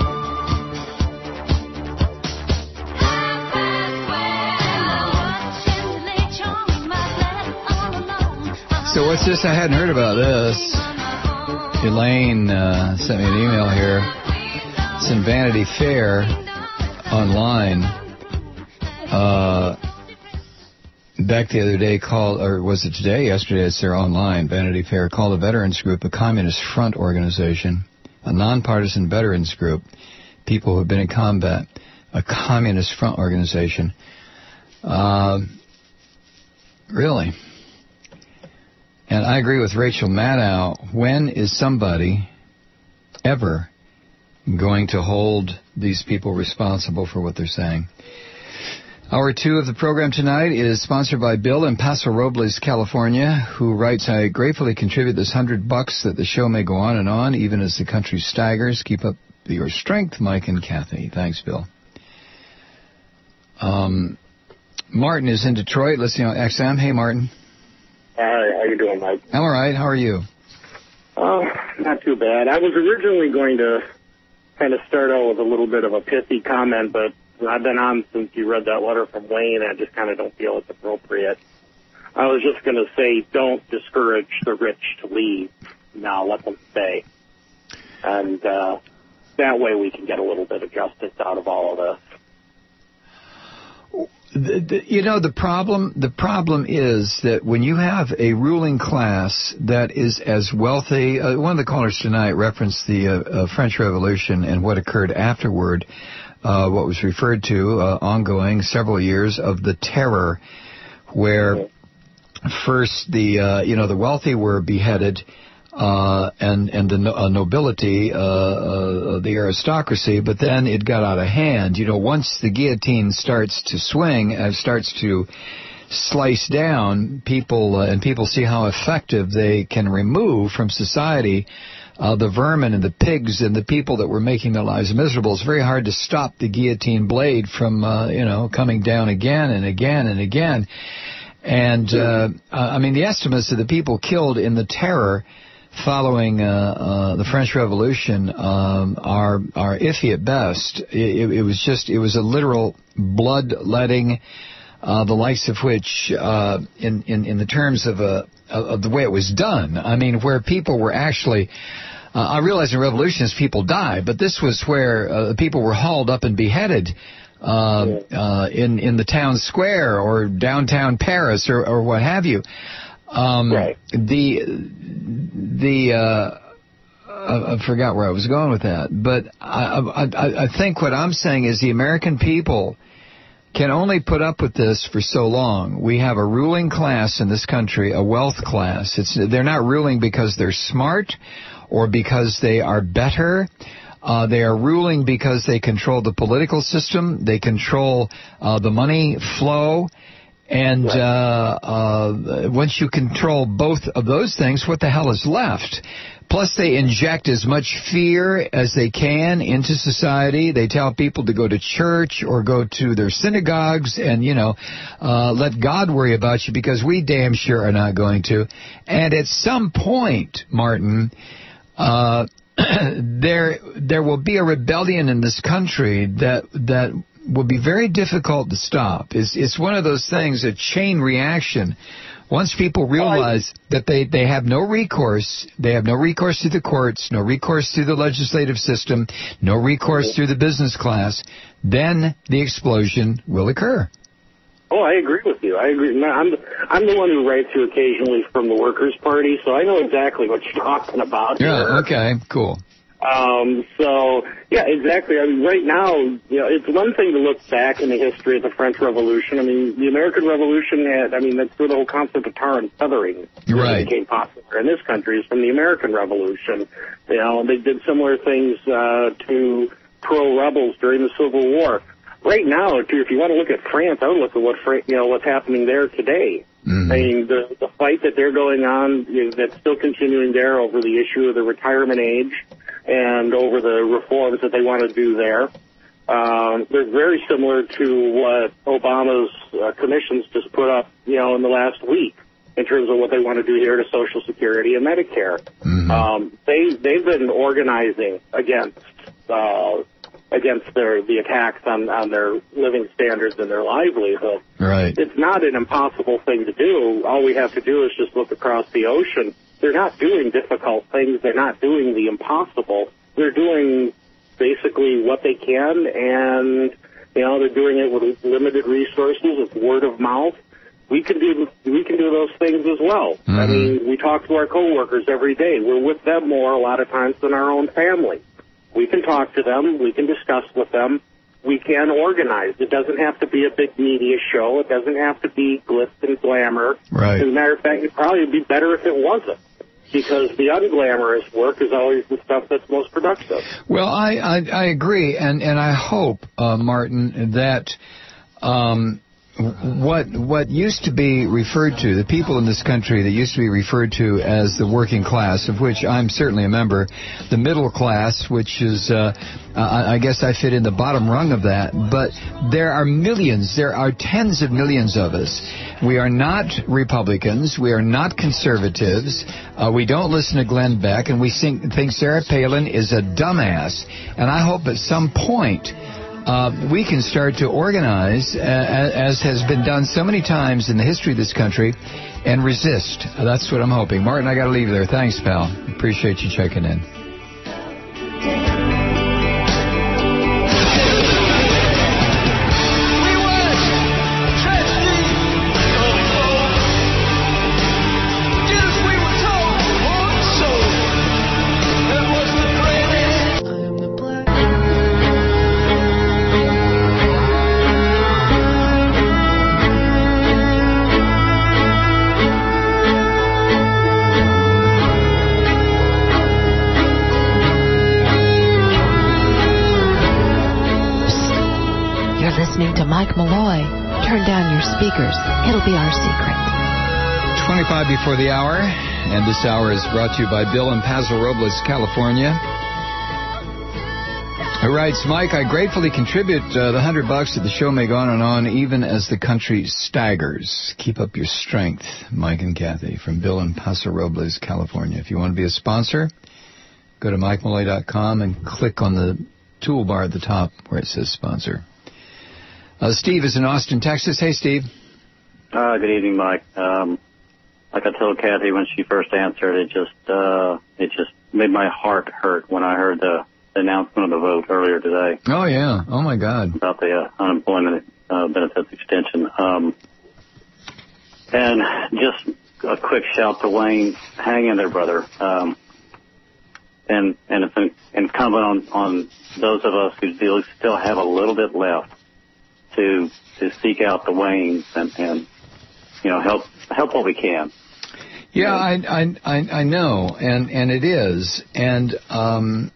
So what's this? I hadn't heard about this. Elaine uh, sent me an email here. It's in Vanity Fair online. Uh... Beck the other day called, or was it today? Yesterday, it's there online. Vanity Fair called the Veterans Group a Communist Front organization, a nonpartisan veterans group, people who have been in combat, a Communist Front organization. Uh, really? And I agree with Rachel Maddow. When is somebody ever going to hold these people responsible for what they're saying? Hour two of the program tonight is sponsored by Bill in Paso Robles, California, who writes, I gratefully contribute this hundred bucks that the show may go on and on, even as the country staggers. Keep up your strength, Mike and Kathy. Thanks, Bill. Um, Martin is in Detroit, listening on X M. Hey, Martin. Hi, how you doing, Mike? I'm all right. How are you? Oh, not too bad. I was originally going to kind of start out with a little bit of a pithy comment, but I've been on since you read that letter from Wayne. I just kind of don't feel it's appropriate. I was just going to say, don't discourage the rich to leave. Now let them stay. And uh, that way we can get a little bit of justice out of all of this. The, the, you know, the problem the problem is that when you have a ruling class that is as wealthy, uh, one of the callers tonight referenced the uh, uh, French Revolution and what occurred afterward. Uh, what was referred to, uh, ongoing several years of the terror, where first the, uh, you know, the wealthy were beheaded, uh, and, and the no- uh, nobility, uh, uh, the aristocracy, but then it got out of hand. You know, once the guillotine starts to swing, uh, starts to slice down people, uh, and people see how effective they can remove from society uh, the vermin and the pigs and the people that were making their lives miserable. It's very hard to stop the guillotine blade from, uh, you know, coming down again and again and again. And, uh, I mean, the estimates of the people killed in the terror following uh, uh, the French Revolution um, are are iffy at best. It, it was just, it was a literal bloodletting, uh, the likes of which, uh, in, in, in the terms of, a, of the way it was done, I mean, where people were actually, uh, I realize in revolutions people die, but this was where uh, people were hauled up and beheaded. Uh, uh, in, in the town square or downtown Paris or, or what have you. Um, right. The, the, uh, I, I forgot where I was going with that, but I, I, I think what I'm saying is the American people can only put up with this for so long. We have a ruling class in this country, a wealth class. It's, they're not ruling because they're smart or because they are better. Uh, they are ruling because they control the political system. They control uh, the money flow. And uh, uh, once you control both of those things, what the hell is left? Plus, they inject as much fear as they can into society. They tell people to go to church or go to their synagogues and, you know, uh, let God worry about you because we damn sure are not going to. And at some point, Martin, uh, there there will be a rebellion in this country that that will be very difficult to stop. It's, it's one of those things, a chain reaction. Once people realize that they, they have no recourse, they have no recourse to the courts, no recourse to the legislative system, no recourse through the business class, then the explosion will occur. Oh, I agree with you. I agree. I'm the, I'm the one who writes you occasionally from the Workers' Party, so I know exactly what you're talking about. Yeah, here. okay, cool. Um, so, yeah, exactly. I mean, right now, you know, it's one thing to look back in the history of the French Revolution. I mean, the American Revolution had, I mean, that's where the whole concept of tar and feathering right. became popular in this country is from the American Revolution. You know, they did similar things uh, to pro-rebels during the Civil War. Right now, if you want to look at France, I would look at what you know what's happening there today. Mm-hmm. I mean, the the fight that they're going on, you know, that's still continuing there over the issue of the retirement age and over the reforms that they want to do there. Um, they're very similar to what Obama's uh, commissions just put up, you know, in the last week in terms of what they want to do here to Social Security and Medicare. Mm-hmm. Um, they they've been organizing against. Uh, against their the attacks on, on their living standards and their livelihood. Right. It's not an impossible thing to do. All we have to do is just look across the ocean. They're not doing difficult things. They're not doing the impossible. They're doing basically what they can, and, you know, they're doing it with limited resources, with word of mouth. We can do we can do those things as well. Mm-hmm. I mean, we talk to our coworkers every day. We're with them more a lot of times than our own family. We can talk to them. We can discuss with them. We can organize. It doesn't have to be a big media show. It doesn't have to be glitz and glamour. Right. As a matter of fact, it'd probably be better if it wasn't, because the unglamorous work is always the stuff that's most productive. Well, I, I, I agree, and, and I hope, uh, Martin, that um, what what used to be referred to, the people in this country that used to be referred to as the working class, of which I'm certainly a member, the middle class, which is, uh, I, I guess I fit in the bottom rung of that, but there are millions, there are tens of millions of us. We are not Republicans, we are not conservatives, uh, we don't listen to Glenn Beck, and we think, think Sarah Palin is a dumbass, and I hope at some point Uh, we can start to organize, uh, as has been done so many times in the history of this country, and resist. That's what I'm hoping. Martin, I got to leave you there. Thanks, pal. Appreciate you checking in. Mike Malloy. Turn down your speakers. It'll be our secret. twenty-five before the hour. And this hour is brought to you by Bill in Paso Robles, California, who writes, Mike, I gratefully contribute uh, the hundred bucks that the show may go on and on even as the country staggers. Keep up your strength, Mike and Kathy, from Bill in Paso Robles, California. If you want to be a sponsor, go to mike malloy dot com and click on the toolbar at the top where it says sponsor. Uh, Steve is in Austin, Texas. Hey, Steve. Uh, good evening, Mike. Um, like I told Kathy when she first answered, it just uh, it just made my heart hurt when I heard the announcement of the vote earlier today. Oh, yeah. Oh, my God. About the uh, unemployment uh, benefits extension. Um, and just a quick shout to Wayne. Hang in there, brother. Um, and and it's incumbent on, on those of us who do still have a little bit left to to seek out the Waynes and, and you know, help help what we can. Yeah, I I I know, and and it is, and um,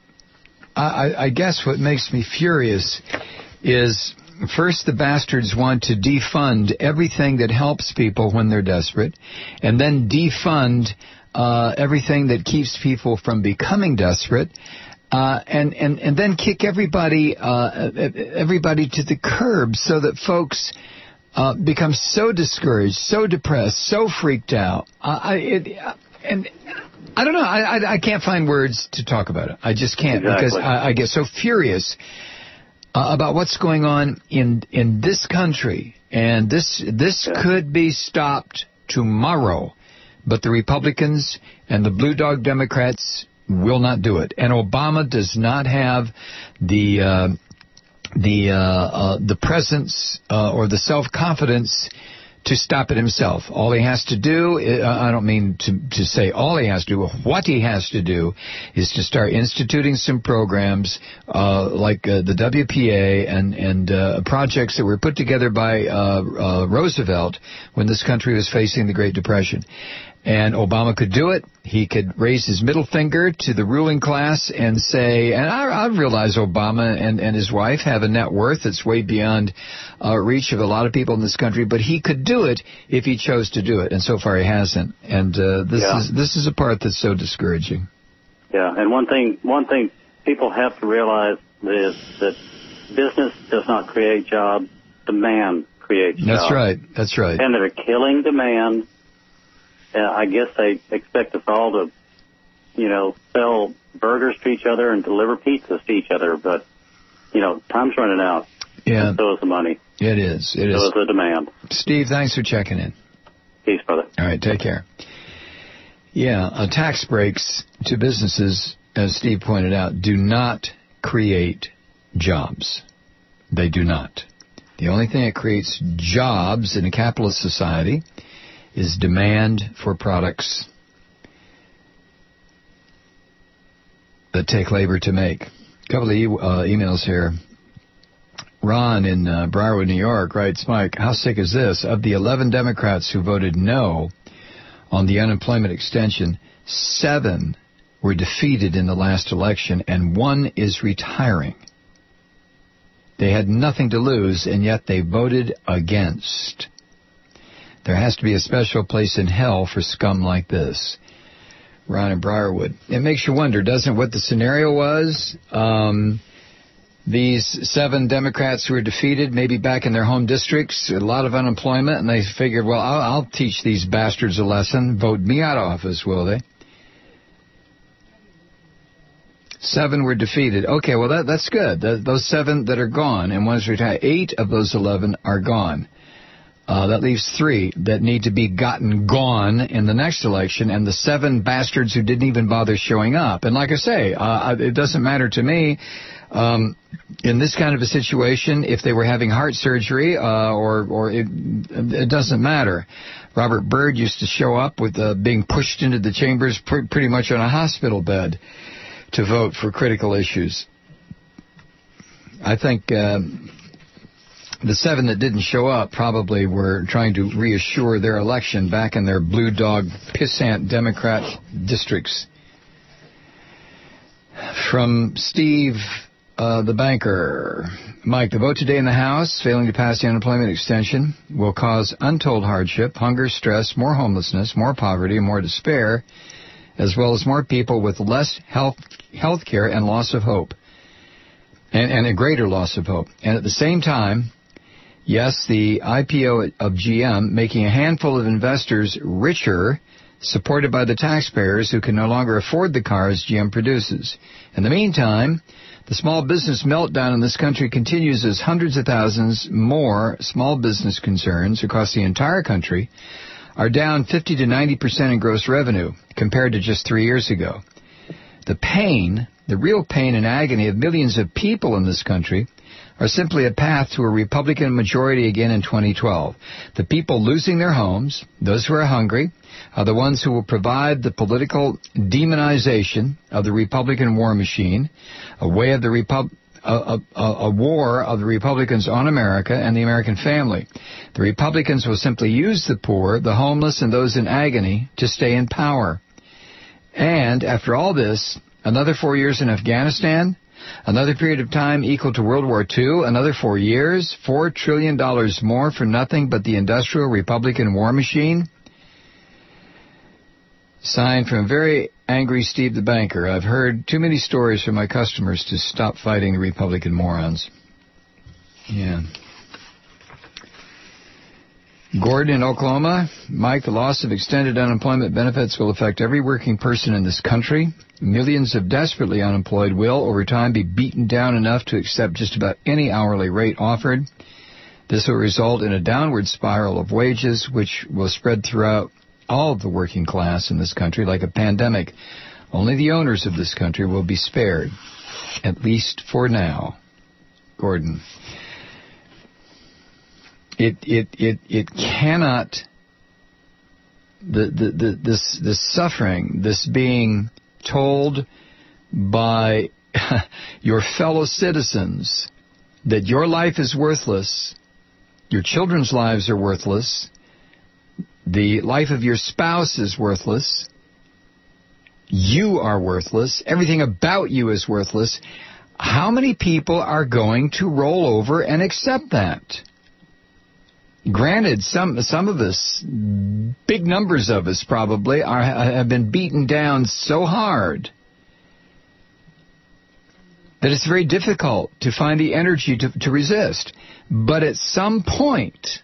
I I guess what makes me furious is first the bastards want to defund everything that helps people when they're desperate, and then defund uh, everything that keeps people from becoming desperate. Uh, and, and, and then kick everybody, uh, everybody to the curb so that folks, uh, become so discouraged, so depressed, so freaked out. Uh, I, it, and I don't know, I, I, I can't find words to talk about it. I just can't Exactly. because I, I get so furious, uh, about what's going on in, in this country. And this, this yeah. could be stopped tomorrow. But the Republicans and the Blue Dog Democrats will not do it, and Obama does not have the uh, the uh, uh, the presence uh, or the self-confidence to stop it himself. All he has to do, uh, I don't mean to to say all he has to do, what he has to do is to start instituting some programs uh, like uh, the W P A and and uh, projects that were put together by uh, uh, Roosevelt when this country was facing the Great Depression. And Obama could do it. He could raise his middle finger to the ruling class and say, and I, I realize Obama and, and his wife have a net worth that's way beyond uh, reach of a lot of people in this country, but he could do it if he chose to do it, and so far he hasn't. And uh, this yeah. is this is a part that's so discouraging. Yeah, and one thing one thing people have to realize is that business does not create jobs, demand creates jobs. That's right, that's right. And they're killing demand. Uh, I guess they expect us all to, you know, sell burgers to each other and deliver pizzas to each other. But, you know, time's running out. Yeah. And so is the money. It is. It so is. is the demand. Steve, thanks for checking in. Peace, brother. All right, take care. Yeah, uh, tax breaks to businesses, as Steve pointed out, do not create jobs. They do not. The only thing that creates jobs in a capitalist society is demand for products that take labor to make. A couple of e- uh, emails here. Ron in uh, Briarwood, New York writes, Mike, how sick is this? Of the eleven Democrats who voted no on the unemployment extension, seven were defeated in the last election, and one is retiring. They had nothing to lose, and yet they voted against. There has to be a special place in hell for scum like this. Ron in Briarwood. It makes you wonder, doesn't it, what the scenario was? Um, these seven Democrats who were defeated, maybe back in their home districts, a lot of unemployment, and they figured, well, I'll, I'll teach these bastards a lesson. Vote me out of office, will they? Seven were defeated. Okay, well, that, that's good. The, those seven that are gone, and one's retired. Eight of those eleven are gone. Uh, that leaves three that need to be gotten gone in the next election, and the seven bastards who didn't even bother showing up. And like I say, uh, it doesn't matter to me. Um, in this kind of a situation, if they were having heart surgery, uh, or, or it, it doesn't matter. Robert Byrd used to show up with uh, being pushed into the chambers pr- pretty much on a hospital bed to vote for critical issues. I think um, the seven that didn't show up probably were trying to reassure their election back in their blue dog pissant Democrat districts. From Steve uh, the banker. Mike, the vote today in the House, failing to pass the unemployment extension, will cause untold hardship, hunger, stress, more homelessness, more poverty, and more despair, as well as more people with less health health care and loss of hope, and, and a greater loss of hope. And at the same time, yes, the I P O of G M making a handful of investors richer, supported by the taxpayers who can no longer afford the cars G M produces. In the meantime, the small business meltdown in this country continues as hundreds of thousands more small business concerns across the entire country are down fifty to ninety percent in gross revenue compared to just three years ago. The pain, the real pain and agony of millions of people in this country are simply a path to a Republican majority again in twenty twelve. The people losing their homes, those who are hungry, are the ones who will provide the political demonization of the Republican war machine, a way of the Repub- a, a, a war of the Republicans on America and the American family. The Republicans will simply use the poor, the homeless, and those in agony to stay in power. And after all this, another four years in Afghanistan, another period of time equal to World War Two, another four years, four trillion dollars more for nothing but the industrial Republican war machine. Signed from very angry Steve the banker. I've heard too many stories from my customers to stop fighting the Republican morons. Yeah. Gordon in Oklahoma. Mike, the loss of extended unemployment benefits will affect every working person in this country. Millions of desperately unemployed will, over time, be beaten down enough to accept just about any hourly rate offered. This will result in a downward spiral of wages, which will spread throughout all of the working class in this country like a pandemic. Only the owners of this country will be spared, at least for now. Gordon. It it it it cannot. The the, the this this suffering, this being told by your fellow citizens that your life is worthless, your children's lives are worthless, the life of your spouse is worthless, you are worthless, everything about you is worthless. How many people are going to roll over and accept that? Granted, some some of us, big numbers of us probably, are, have been beaten down so hard that it's very difficult to find the energy to, to resist. But at some point,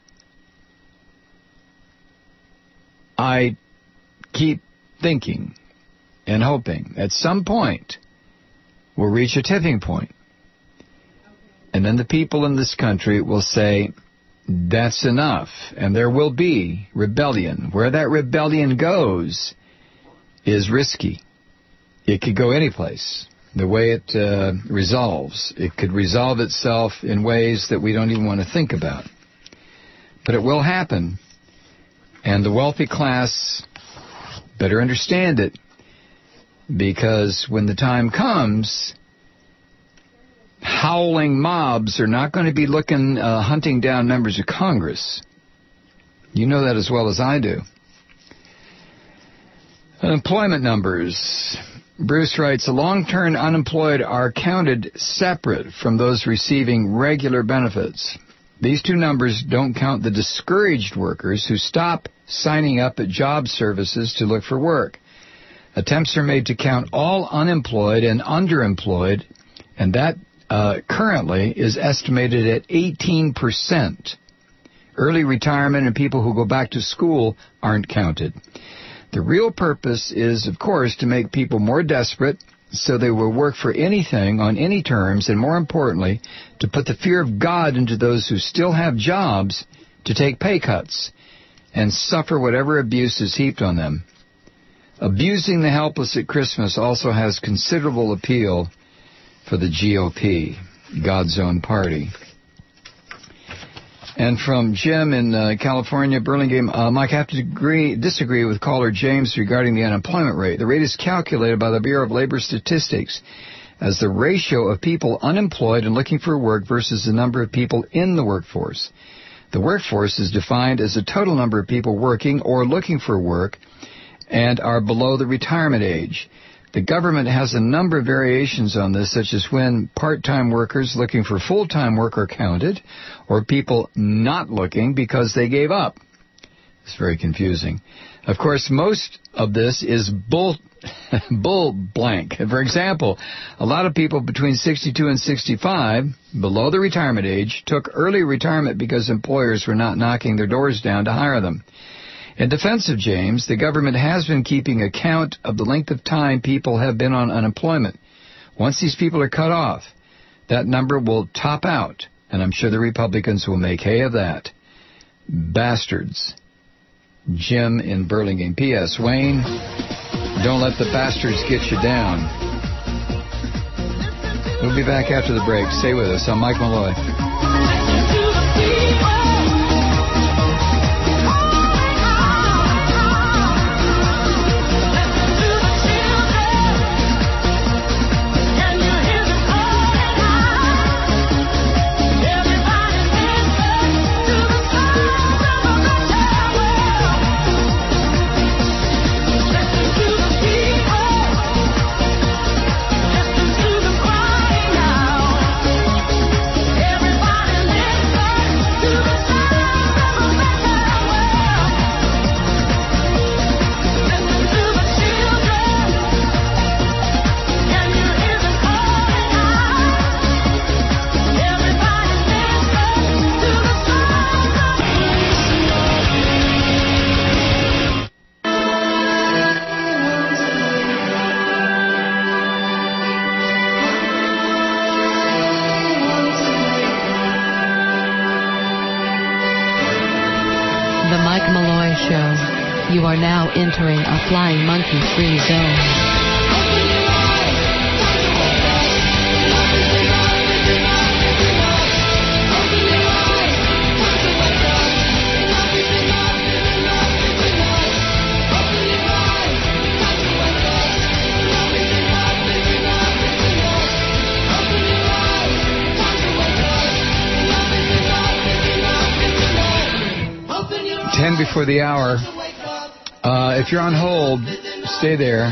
I keep thinking and hoping, at some point, we'll reach a tipping point. And then the people in this country will say, that's enough, and there will be rebellion. Where that rebellion goes is risky. It could go any place. The way it uh, resolves, it could resolve itself in ways that we don't even want to think about. But it will happen, and the wealthy class better understand it, because when the time comes, howling mobs are not going to be looking, uh, hunting down members of Congress. You know that as well as I do. Unemployment numbers. Bruce writes, the long-term unemployed are counted separate from those receiving regular benefits. These two numbers don't count the discouraged workers who stop signing up at job services to look for work. Attempts are made to count all unemployed and underemployed, and that Uh, currently is estimated at eighteen percent. Early retirement and people who go back to school aren't counted. The real purpose is, of course, to make people more desperate so they will work for anything on any terms, and more importantly, to put the fear of God into those who still have jobs to take pay cuts and suffer whatever abuse is heaped on them. Abusing the helpless at Christmas also has considerable appeal for the G O P, God's own party. And from Jim in uh, California, Burlingame, uh, Mike, I have to agree, disagree with caller James regarding the unemployment rate. The rate is calculated by the Bureau of Labor Statistics as the ratio of people unemployed and looking for work versus the number of people in the workforce. The workforce is defined as the total number of people working or looking for work and are below the retirement age. The government has a number of variations on this, such as when part-time workers looking for full-time work are counted, or people not looking because they gave up. It's very confusing. Of course, most of this is bull, bull blank. For example, a lot of people between sixty-two and sixty-five, below the retirement age, took early retirement because employers were not knocking their doors down to hire them. In defense of James, the government has been keeping account of the length of time people have been on unemployment. Once these people are cut off, that number will top out, and I'm sure the Republicans will make hay of that. Bastards. Jim in Burlingame. P S. Wayne, don't let the bastards get you down. We'll be back after the break. Stay with us. I'm Mike Malloy. You are now entering a flying monkey-free zone. Ten before the hour. Uh, if you're on hold, stay there.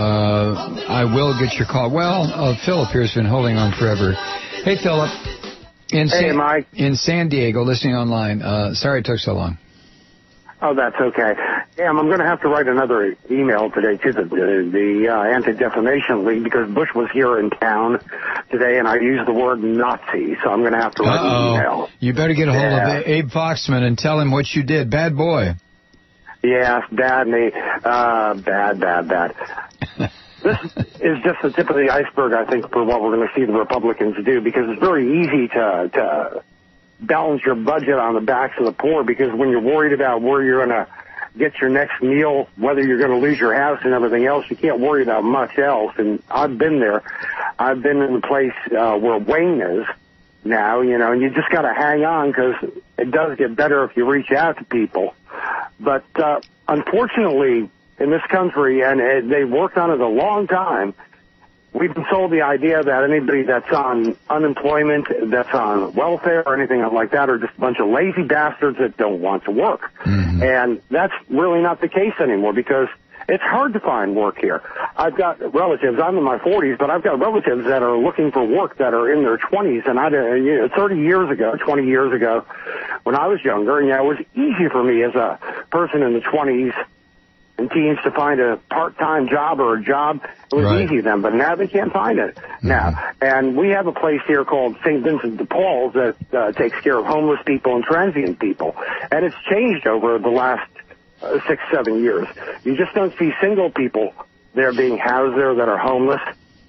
Uh, I will get your call. Well, uh, Philip here's been holding on forever. Hey, Philip. In hey, San, Mike. In San Diego, listening online. Uh, sorry it took so long. Oh, that's okay. Yeah, I'm going to have to write another email today to the, the, the uh, Anti-Defamation League because Bush was here in town today and I used the word Nazi, so I'm going to have to write Uh-oh. an email. You better get a hold yeah. of Abe Foxman and tell him what you did. Bad boy. Yeah, bad me. Uh, bad, bad, bad. This is just the tip of the iceberg, I think, for what we're going to see the Republicans do, because it's very easy to, to balance your budget on the backs of the poor, because when you're worried about where you're going to get your next meal, whether you're going to lose your house and everything else, you can't worry about much else. And I've been there. I've been in the place uh, where Wayne is now, you know, and you just got to hang on because it does get better if you reach out to people. But uh, unfortunately, in this country, and it, they've worked on it a long time, we've been sold the idea that anybody that's on unemployment, that's on welfare or anything like that are just a bunch of lazy bastards that don't want to work. Mm-hmm. And that's really not the case anymore because it's hard to find work here. I've got relatives, I'm in my forties, but I've got relatives that are looking for work that are in their twenties. And I, you know, thirty years ago, twenty years ago, when I was younger, you know, it was easy for me as a person in the twenties and teens to find a part-time job or a job. It was right. easy then, but now they can't find it mm-hmm. now. And we have a place here called Saint Vincent de Paul's that uh, takes care of homeless people and transient people. And it's changed over the last uh, six, seven years. You just don't see single people there being housed there that are homeless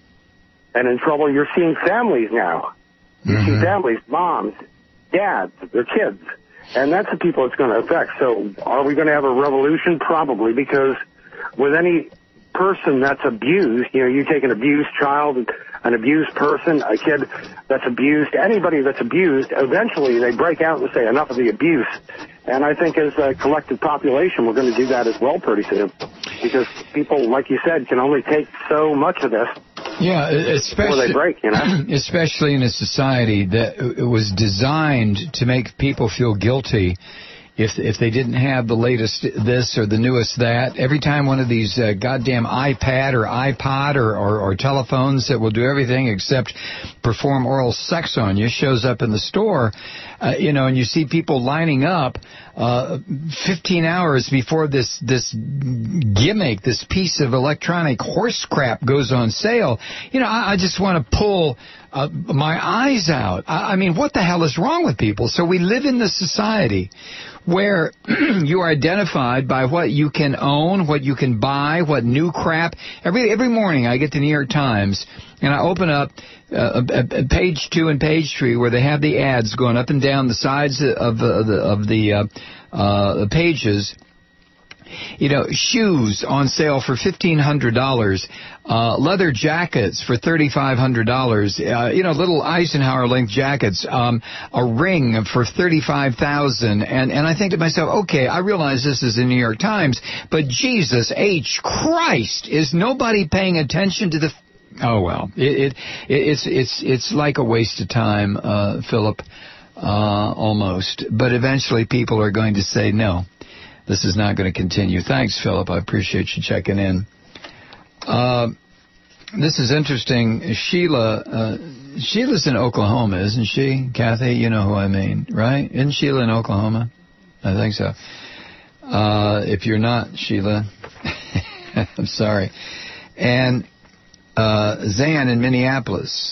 and in trouble. You're seeing families now. You mm-hmm. see families, moms, dads, their kids. And that's the people it's going to affect. So are we going to have a revolution? Probably, because with any person that's abused, you know, you take an abused child, an abused person, a kid that's abused, anybody that's abused, eventually they break out and say enough of the abuse. And I think as a collective population, we're going to do that as well pretty soon. Because people, like you said, can only take so much of this. Yeah, especially, before they break, you know? Especially in a society that was designed to make people feel guilty if if they didn't have the latest this or the newest that. Every time one of these uh, goddamn iPad or iPod or, or, or telephones that will do everything except perform oral sex on you shows up in the store, uh, you know, and you see people lining up uh, fifteen hours before this this gimmick, this piece of electronic horse crap goes on sale. You know, I, I just want to pull uh, my eyes out. I, I mean, what the hell is wrong with people? So we live in this society where you are identified by what you can own, what you can buy, what new crap. Every every morning I get the New York Times and I open up uh, a, a page two and page three where they have the ads going up and down the sides of uh, the of the uh, uh, pages. You know, shoes on sale for fifteen hundred dollars, uh, leather jackets for thirty-five hundred dollars, uh, you know, little Eisenhower-length jackets, um, a ring for thirty-five thousand dollars. And, and I think to myself, okay, I realize this is the New York Times, but Jesus H. Christ, is nobody paying attention to the... Oh, well, it, it, it's, it's, it's like a waste of time, uh, Philip, uh, almost. But eventually people are going to say no. This is not going to continue. Thanks, Philip. I appreciate you checking in. Uh, this is interesting. Sheila, uh, Sheila's in Oklahoma, isn't she? Kathy, you know who I mean, right? Isn't Sheila in Oklahoma? I think so. Uh, if you're not, Sheila, I'm sorry. And uh, Zan in Minneapolis.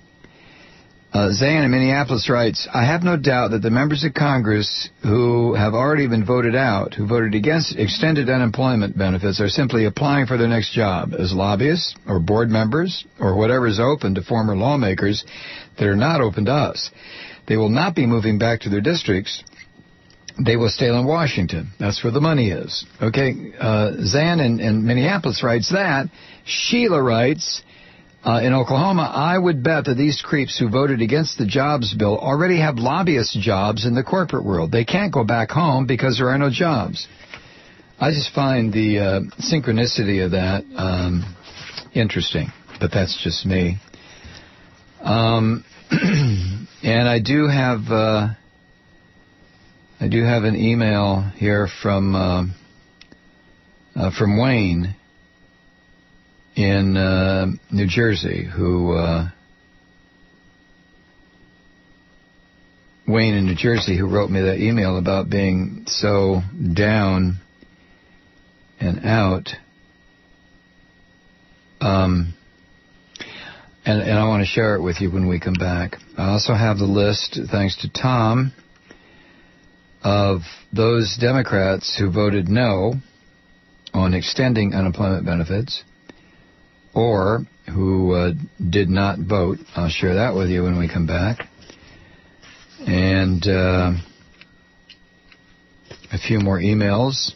Uh, Zan in Minneapolis writes, I have no doubt that the members of Congress who have already been voted out, who voted against extended unemployment benefits, are simply applying for their next job as lobbyists or board members or whatever is open to former lawmakers that are not open to us. They will not be moving back to their districts. They will stay in Washington. That's where the money is. Okay, uh, Zan in, in Minneapolis writes that. Sheila writes... Uh, in Oklahoma, I would bet that these creeps who voted against the jobs bill already have lobbyist jobs in the corporate world. They can't go back home because there are no jobs. I just find the uh, synchronicity of that um, interesting, but that's just me. Um, and I do have uh, I do have an email here from uh, uh, from Wayne in uh, New Jersey, who uh, Wayne in New Jersey, who wrote me that email about being so down and out. Um, and, and I want to share it with you when we come back. I also have the list, thanks to Tom, of those Democrats who voted no on extending unemployment benefits, or who uh, did not vote. I'll share that with you when we come back. And uh, a few more emails.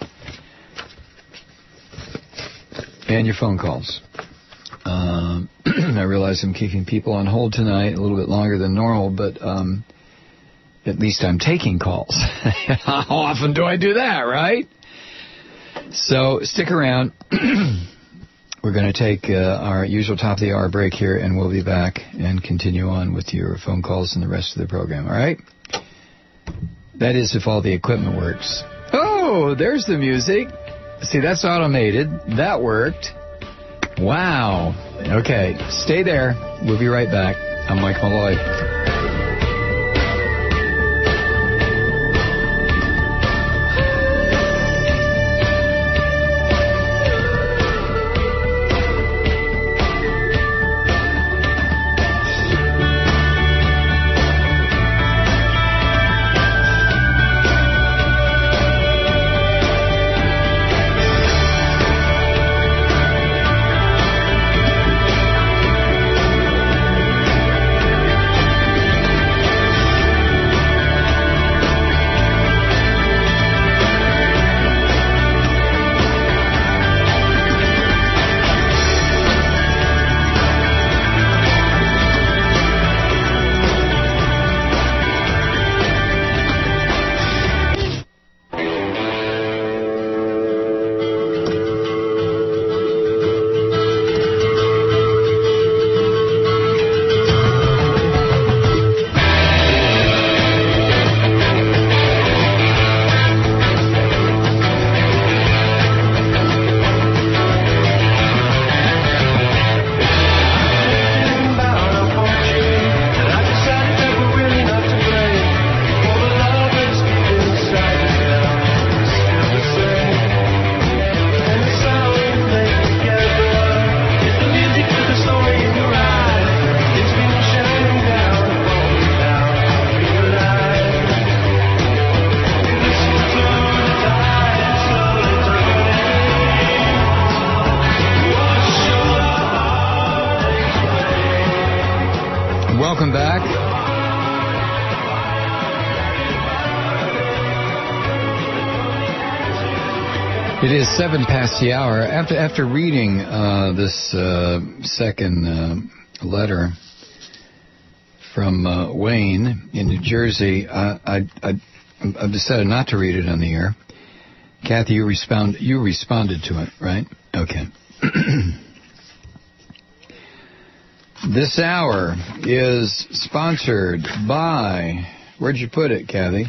And your phone calls. Um, I realize I'm keeping people on hold tonight a little bit longer than normal, but um, at least I'm taking calls. How often do I do that, right? So stick around. We're going to take uh, our usual top-of-the-hour break here, and we'll be back and continue on with your phone calls and the rest of the program, all right? That is, if all the equipment works. Oh, there's the music. See, that's automated. That worked. Wow. Okay, stay there. We'll be right back. I'm Mike Malloy. Welcome back. It is seven past the hour. After after reading uh, this uh, second uh, letter from uh, Wayne in New Jersey, I, I, I I've decided not to read it on the air. Kathy, you respond. You responded to it, right? Okay. This hour is sponsored by. Where'd you put it, Kathy?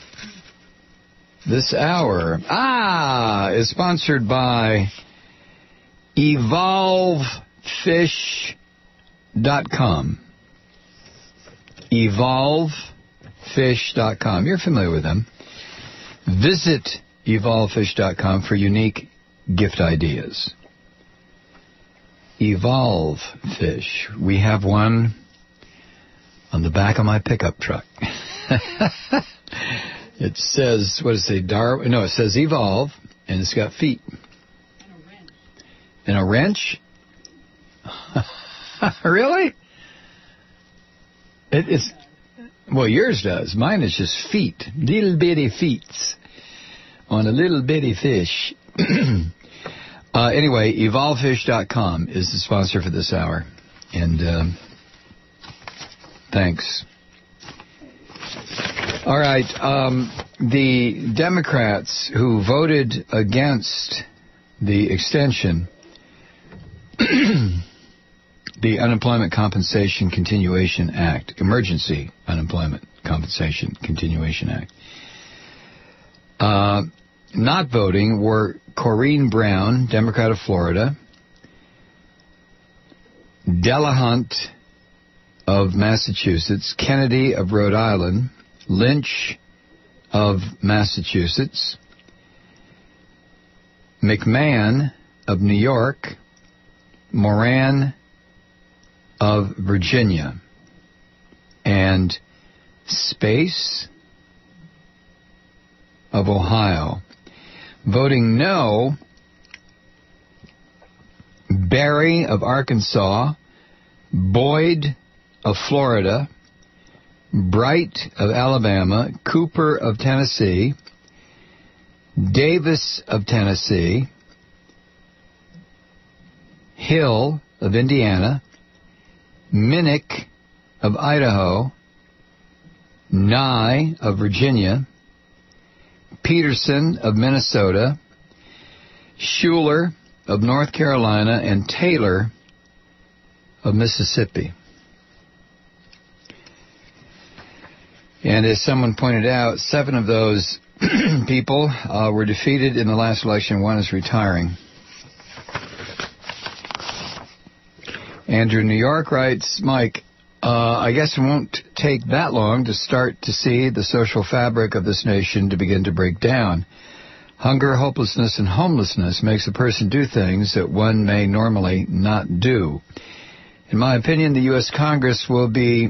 This hour, ah, is sponsored by evolve fish dot com. evolve fish dot com. You're familiar with them. Visit evolve fish dot com for unique gift ideas. Evolve Fish. We have one on the back of my pickup truck. It says, what does it say? Dar- no, it says Evolve, and it's got feet. And a wrench. And a wrench? Really? It, it's, well, yours does. Mine is just feet. Little bitty feet on a little bitty fish. uh, anyway, evolve fish dot com is the sponsor for this hour. And um, thanks. All right, um, the Democrats who voted against the extension, the Unemployment Compensation Continuation Act, Emergency Unemployment Compensation Continuation Act, uh, not voting were Corrine Brown, Democrat of Florida, Delahunt of Massachusetts, Kennedy of Rhode Island, Lynch of Massachusetts, McMahon of New York, Moran of Virginia, and Space of Ohio. Voting no, Barry of Arkansas, Boyd of Florida, Bright of Alabama, Cooper of Tennessee, Davis of Tennessee, Hill of Indiana, Minnick of Idaho, Nye of Virginia, Peterson of Minnesota, Schuler of North Carolina, and Taylor of Mississippi. And as someone pointed out, seven of those people uh, were defeated in the last election. One is retiring. Andrew, New York writes, Mike, uh, I guess it won't take that long to start to see the social fabric of this nation to begin to break down. Hunger, hopelessness, and homelessness makes a person do things that one may normally not do. In my opinion, the U S Congress will be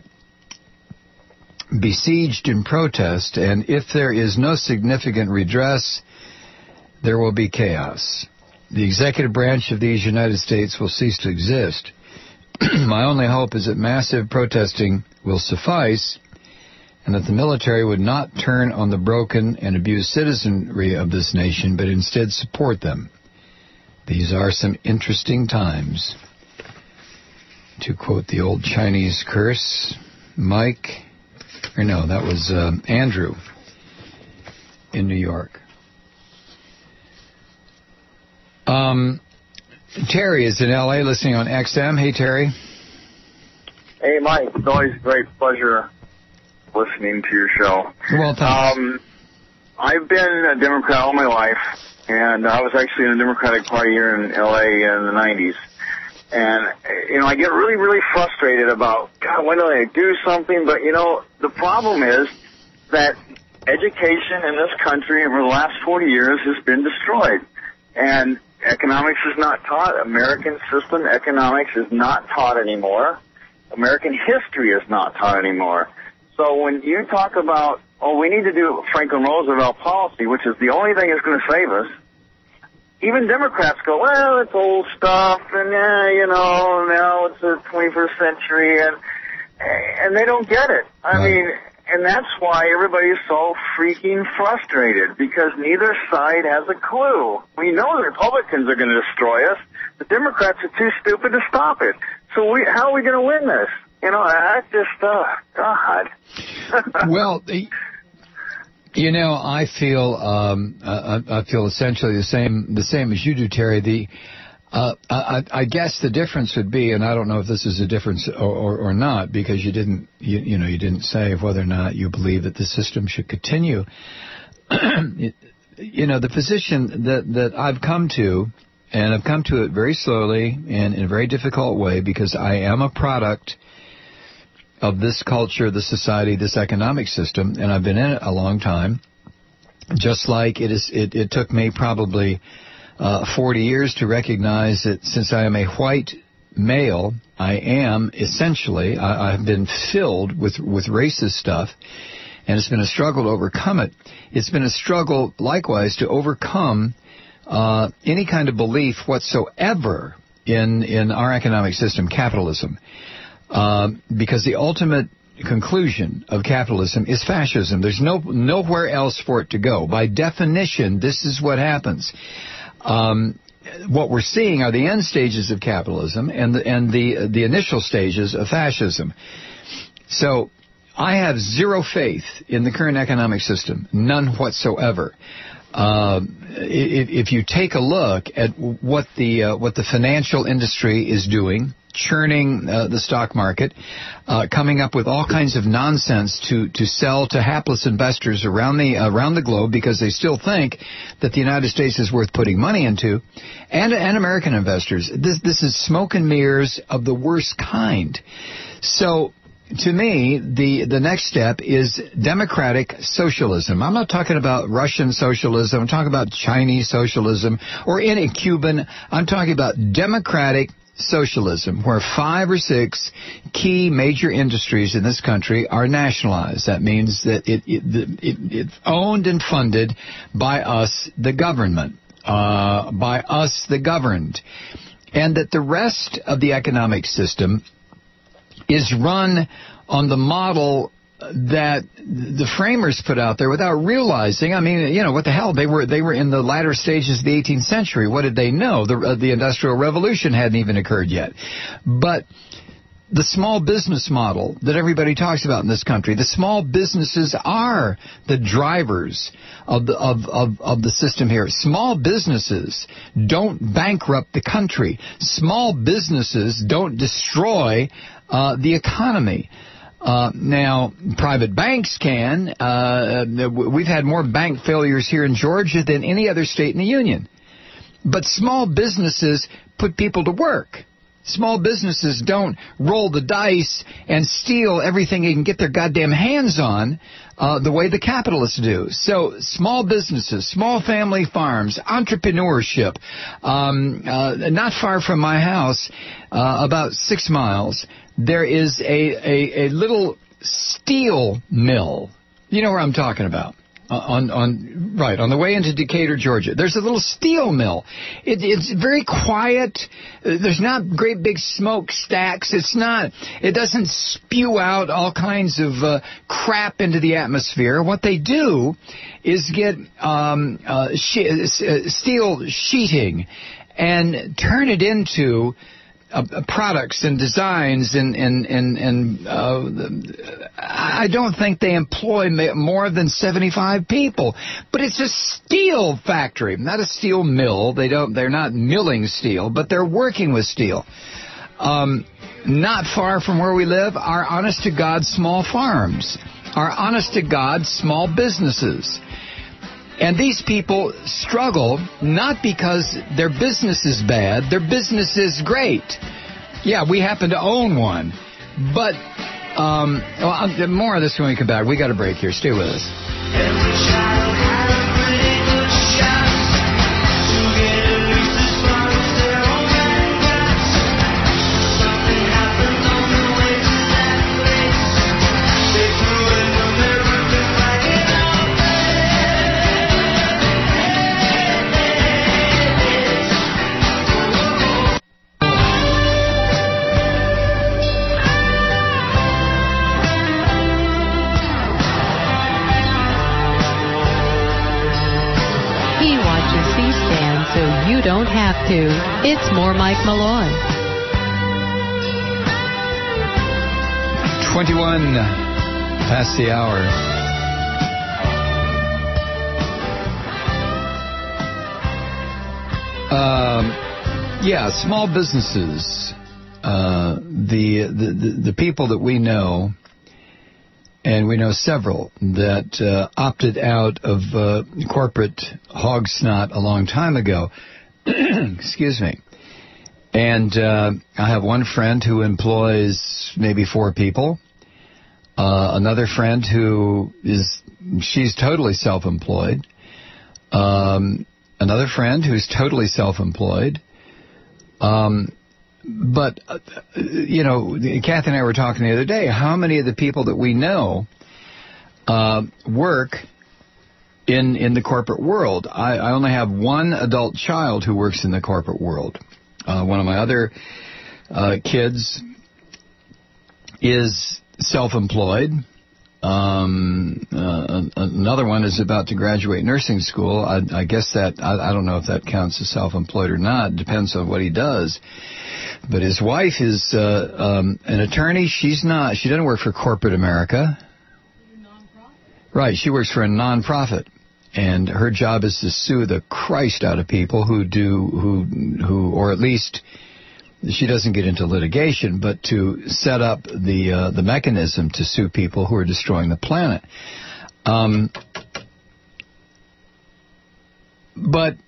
besieged in protest, and if there is no significant redress, there will be chaos. The executive branch of these United States will cease to exist. My only hope is that massive protesting will suffice, and that the military would not turn on the broken and abused citizenry of this nation, but instead support them. These are some interesting times. To quote the old Chinese curse, Mike... Or no, that was uh, Andrew in New York. Um, Terry is in L A listening on X M. Hey, Terry. Hey, Mike. It's always a great pleasure listening to your show. Well, thanks. Um, I've been a Democrat all my life, and I was actually in the Democratic Party here in L A in the nineties. And, you know, I get really, really frustrated about, God, when do they do something? But, you know, the problem is that education in this country over the last forty years has been destroyed. And economics is not taught. American system economics is not taught anymore. American history is not taught anymore. So when you talk about, oh, we need to do Franklin Roosevelt policy, which is the only thing that's going to save us, even Democrats go, well, it's old stuff, and, uh, you know, now it's the twenty-first century, and and they don't get it. I Right. mean, and that's why everybody is so freaking frustrated, because neither side has a clue. We know the Republicans are going to destroy us. The Democrats are too stupid to stop it. So we, how are we going to win this? You know, I just, uh, God. Well, you know, I feel, um, I, I feel essentially the same, the same as you do, Terry. The, uh, I, I guess the difference would be, and I don't know if this is a difference or, or, or not, because you didn't, you, you know, you didn't say whether or not you believe that the system should continue. it, you know, the position that, that I've come to, and I've come to it very slowly and in a very difficult way, because I am a product of this culture, this society, this economic system, and I've been in it a long time. Just like it is, it, it took me probably uh, forty years to recognize that since I am a white male, I am essentially, I, I've been filled with, with racist stuff, and it's been a struggle to overcome it. It's been a struggle, likewise, to overcome uh, any kind of belief whatsoever in, in our economic system, capitalism. Um, because the ultimate conclusion of capitalism is fascism. There's no nowhere else for it to go. By definition, this is what happens. Um, what we're seeing are the end stages of capitalism and the, and the the initial stages of fascism. So I have zero faith in the current economic system, none whatsoever. Uh, if, if you take a look at what the uh, what the financial industry is doing, churning uh, the stock market, uh, coming up with all kinds of nonsense to, to sell to hapless investors around the around the globe, because they still think that the United States is worth putting money into, and and American investors. This this is smoke and mirrors of the worst kind. So, to me, the, the next step is democratic socialism. I'm not talking about Russian socialism. I'm talking about Chinese socialism or any Cuban. I'm talking about democratic socialism, where five or six key major industries in this country are nationalized. That means that it, it, it, it's owned and funded by us, the government, uh, by us, the governed, and that the rest of the economic system is run on the model that the framers put out there without realizing. I mean, you know, what the hell? They were they were in the latter stages of the eighteenth century. What did they know? The, uh, the Industrial Revolution hadn't even occurred yet. But the small business model that everybody talks about in this country, the small businesses are the drivers of the of, of, of the system here. Small businesses don't bankrupt the country. Small businesses don't destroy uh, the economy. Uh, now, private banks can. Uh, we've had more bank failures here in Georgia than any other state in the union. But small businesses put people to work. Small businesses don't roll the dice and steal everything they can get their goddamn hands on uh, the way the capitalists do. So small businesses, small family farms, entrepreneurship. Um, uh, not far from my house, uh, about six miles, there is a, a, a little steel mill. You know where I'm talking about. Uh, on, on, right, on the way into Decatur, Georgia. There's a little steel mill. It, it's very quiet. There's not great big smoke stacks. It's not, it doesn't spew out all kinds of uh, crap into the atmosphere. What they do is get um, uh, she- uh, steel sheeting and turn it into Uh, products and designs, and and and, and uh, I don't think they employ more than seventy-five people. But it's a steel factory, not a steel mill. They don't. They're not milling steel, but they're working with steel. Um, not far from where we live are honest to God small farms, are honest to God small businesses. And these people struggle not because their business is bad. Their business is great. Yeah, we happen to own one. But um, well, more of this when we come back. We got a break here. Stay with us. Every child had a pretty good shot to get at least as far as their own man got. Something happened on the way to that place. They threw it on their roof and like it all. don't have to. It's more Mike Malloy. twenty-one past the hour. Um, yeah, small businesses. Uh, the, the, the, the people that we know, and we know several that uh, opted out of uh, corporate hog snot a long time ago. Excuse me. And uh, I have one friend who employs maybe four people. Uh, another friend who is, she's totally self-employed. Um, another friend who's totally self-employed. Um, but, uh, you know, Kathy and I were talking the other day, how many of the people that we know uh, work in in the corporate world? I, I only have one adult child who works in the corporate world. Uh, one of my other uh, kids is self-employed. Um, uh, another one is about to graduate nursing school. I, I guess that, I, I don't know if that counts as self-employed or not. It depends on what he does. But his wife is uh, um, an attorney. She's not, she doesn't work for corporate America. Right, she works for a non-profit. And her job is to sue the Christ out of people who do, who, who, or at least she doesn't get into litigation, but to set up the uh, the mechanism to sue people who are destroying the planet. Um, but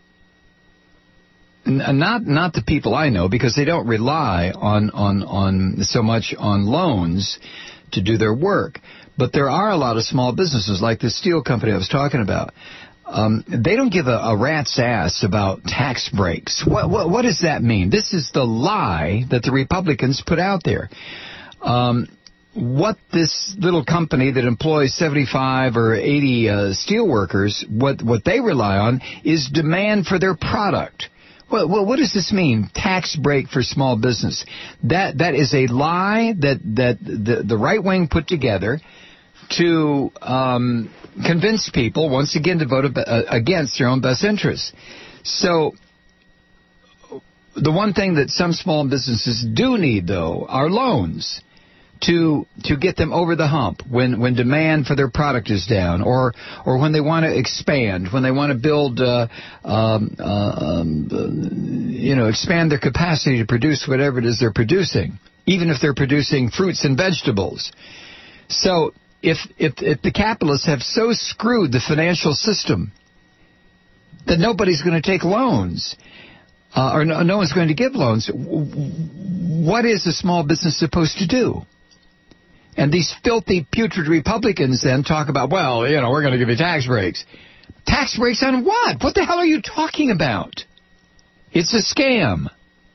n- not not the people I know, because they don't rely on on on so much on loans to do their work. But there are a lot of small businesses, like the steel company I was talking about. Um, they don't give a, a rat's ass about tax breaks. What, what, what does that mean? This is the lie that the Republicans put out there. Um, what this little company that employs seventy-five or eighty uh, steel workers, what, what they rely on is demand for their product. Well, well, what does this mean? Tax break for small business. That that is a lie that that the, the right wing put together to um, convince people once again to vote against their own best interests. So the one thing that some small businesses do need, though, are loans to to get them over the hump when, when demand for their product is down, or or when they want to expand, when they want to build, uh, um, uh, um, you know, expand their capacity to produce whatever it is they're producing, even if they're producing fruits and vegetables. So if if if the capitalists have so screwed the financial system that nobody's going to take loans, uh, or no, no one's going to give loans, what is a small business supposed to do? And these filthy, putrid Republicans then talk about, well, you know, we're going to give you tax breaks. Tax breaks on what? What the hell are you talking about? It's a scam.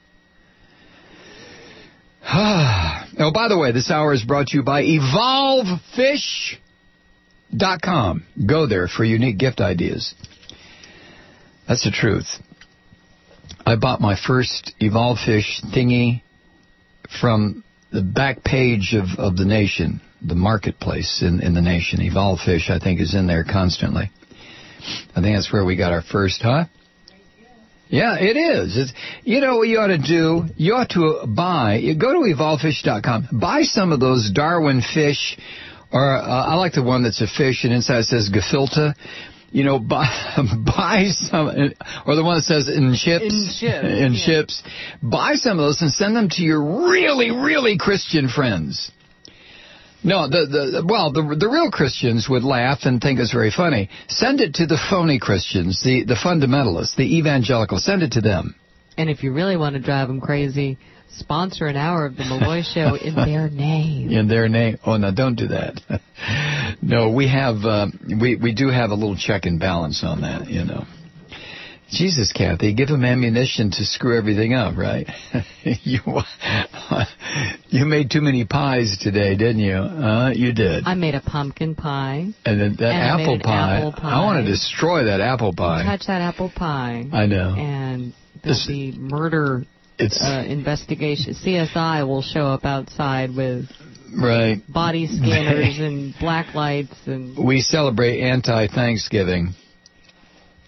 Oh, by the way, this hour is brought to you by evolve fish dot com. Go there for unique gift ideas. That's the truth. I bought my first Evolve Fish thingy from the back page of, of the Nation, the marketplace in, in the Nation. Evolve Fish, I think, is in there constantly. I think that's where we got our first, huh? Yeah, it is. It's, you know what you ought to do? You ought to buy, you go to evolve fish dot com, buy some of those Darwin fish, or uh, I like the one that's a fish and inside it says gefilte. You know, buy, buy some, or the one that says in chips. In chips. In yeah. chips. Buy some of those and send them to your really, really Christian friends. No, the, the well, the the real Christians would laugh and think it's very funny. Send it to the phony Christians, the, the fundamentalists, the evangelicals. Send it to them. And if you really want to drive them crazy, sponsor an hour of the Malloy Show in their name. In their name. Oh, no, don't do that. No, we have, uh, we, we do have a little check and balance on that, you know. Jesus, Kathy, give them ammunition to screw everything up, right? you you made too many pies today, didn't you? Uh, you did. I made a pumpkin pie. And then that and apple, I made pie, apple pie. I want to destroy that apple pie. Touch that apple pie. I know. And there'll It's, be murder it's, uh, investigation. C S I will show up outside with right. body scanners and black lights. And we celebrate anti-Thanksgiving.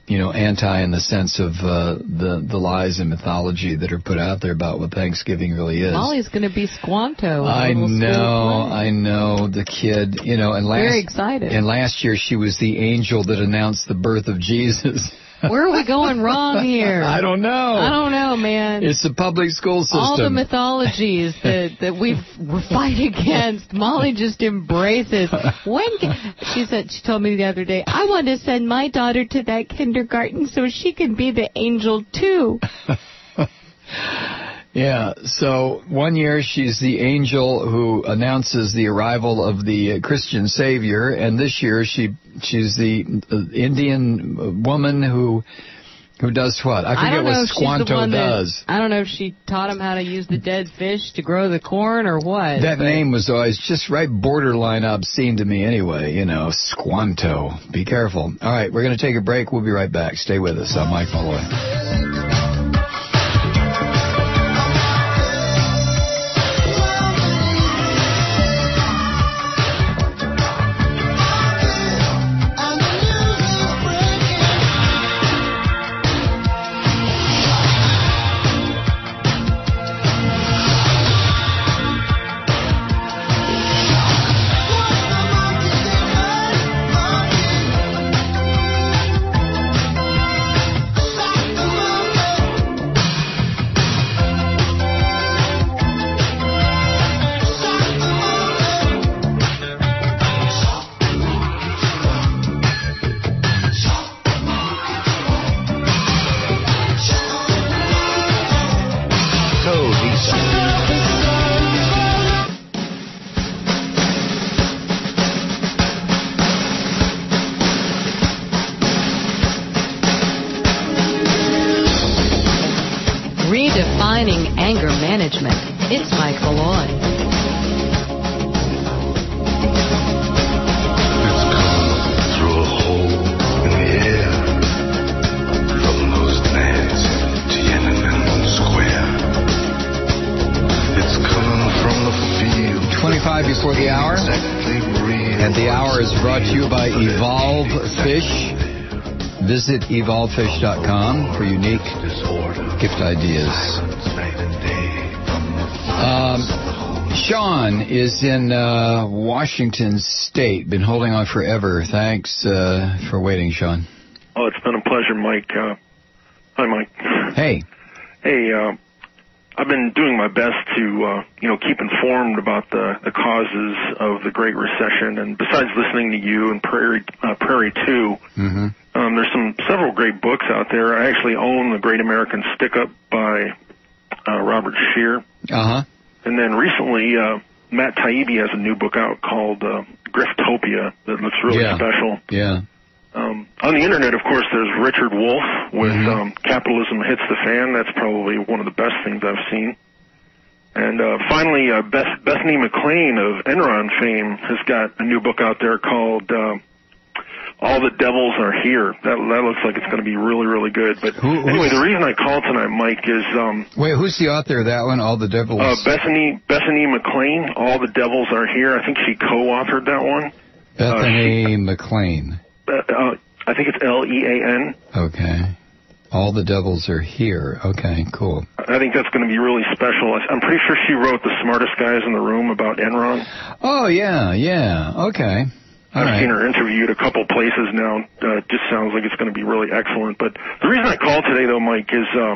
you know, anti in the sense of uh, the the lies and mythology that are put out there about what Thanksgiving really is. Molly's going to be Squanto. I know, I know, the kid, you know, and last, very excited. And last year she was the angel that announced the birth of Jesus. Where are we going wrong here? I don't know. I don't know, man. It's the public school system. All the mythologies that, that we we fight against, Molly just embraces. When can, she said, she told me the other day, I want to send my daughter to that kindergarten so she can be the angel too. Yeah, so one year she's the angel who announces the arrival of the uh, Christian Savior, and this year she she's the uh, Indian woman who who does what? I forget I don't know what if Squanto she's the one does. That, I don't know if she taught him how to use the dead fish to grow the corn or what. That name was always just right borderline obscene to me anyway, you know, Squanto. Be careful. All right, we're going to take a break. We'll be right back. Stay with us. I'm Mike Malloy. Redefining anger management. It's Mike Malloy. It's come through a hole in the air, from those nads to Tiananmen Square. It's coming from the field. twenty-five before the hour, and the hour is brought to you by Evolve Fish. Visit evolve fish dot com for unique gift ideas. Um, Sean is in uh, Washington State. Been holding on forever. Thanks uh, for waiting, Sean. Oh, it's been a pleasure, Mike. Uh, hi, Mike. Hey. Hey, uh, I've been doing my best to, uh, you know, keep informed about the, the causes of the Great Recession. And besides listening to you and Prairie, uh, Prairie two, mm-hmm. um, there's some several great books out there. I actually own The Great American Stick-Up by uh, Robert Scheer. Uh-huh. And then recently, uh, Matt Taibbi has a new book out called uh, Griftopia that looks really yeah. special. Yeah. Um, on the Internet, of course, there's Richard Wolff with mm-hmm. um, Capitalism Hits the Fan. That's probably one of the best things I've seen. And uh, finally, uh, Beth- Bethany McLean of Enron fame has got a new book out there called uh, All the Devils Are Here. That, that looks like it's going to be really, really good. But Who, anyway, the reason I called tonight, Mike, is... Um, Wait, who's the author of that one, All the Devils? Uh, Bethany, Bethany McLean, All the Devils Are Here. I think she co-authored that one. Bethany uh, she, McLean. Uh, uh, I think it's L E A N. Okay. All the Devils Are Here. Okay, cool. I think that's going to be really special. I'm pretty sure she wrote The Smartest Guys in the Room about Enron. Oh, yeah, yeah. Okay. All I've right. seen her interviewed a couple places now. Uh, it just sounds like it's going to be really excellent. But the reason I called today, though, Mike, is, uh,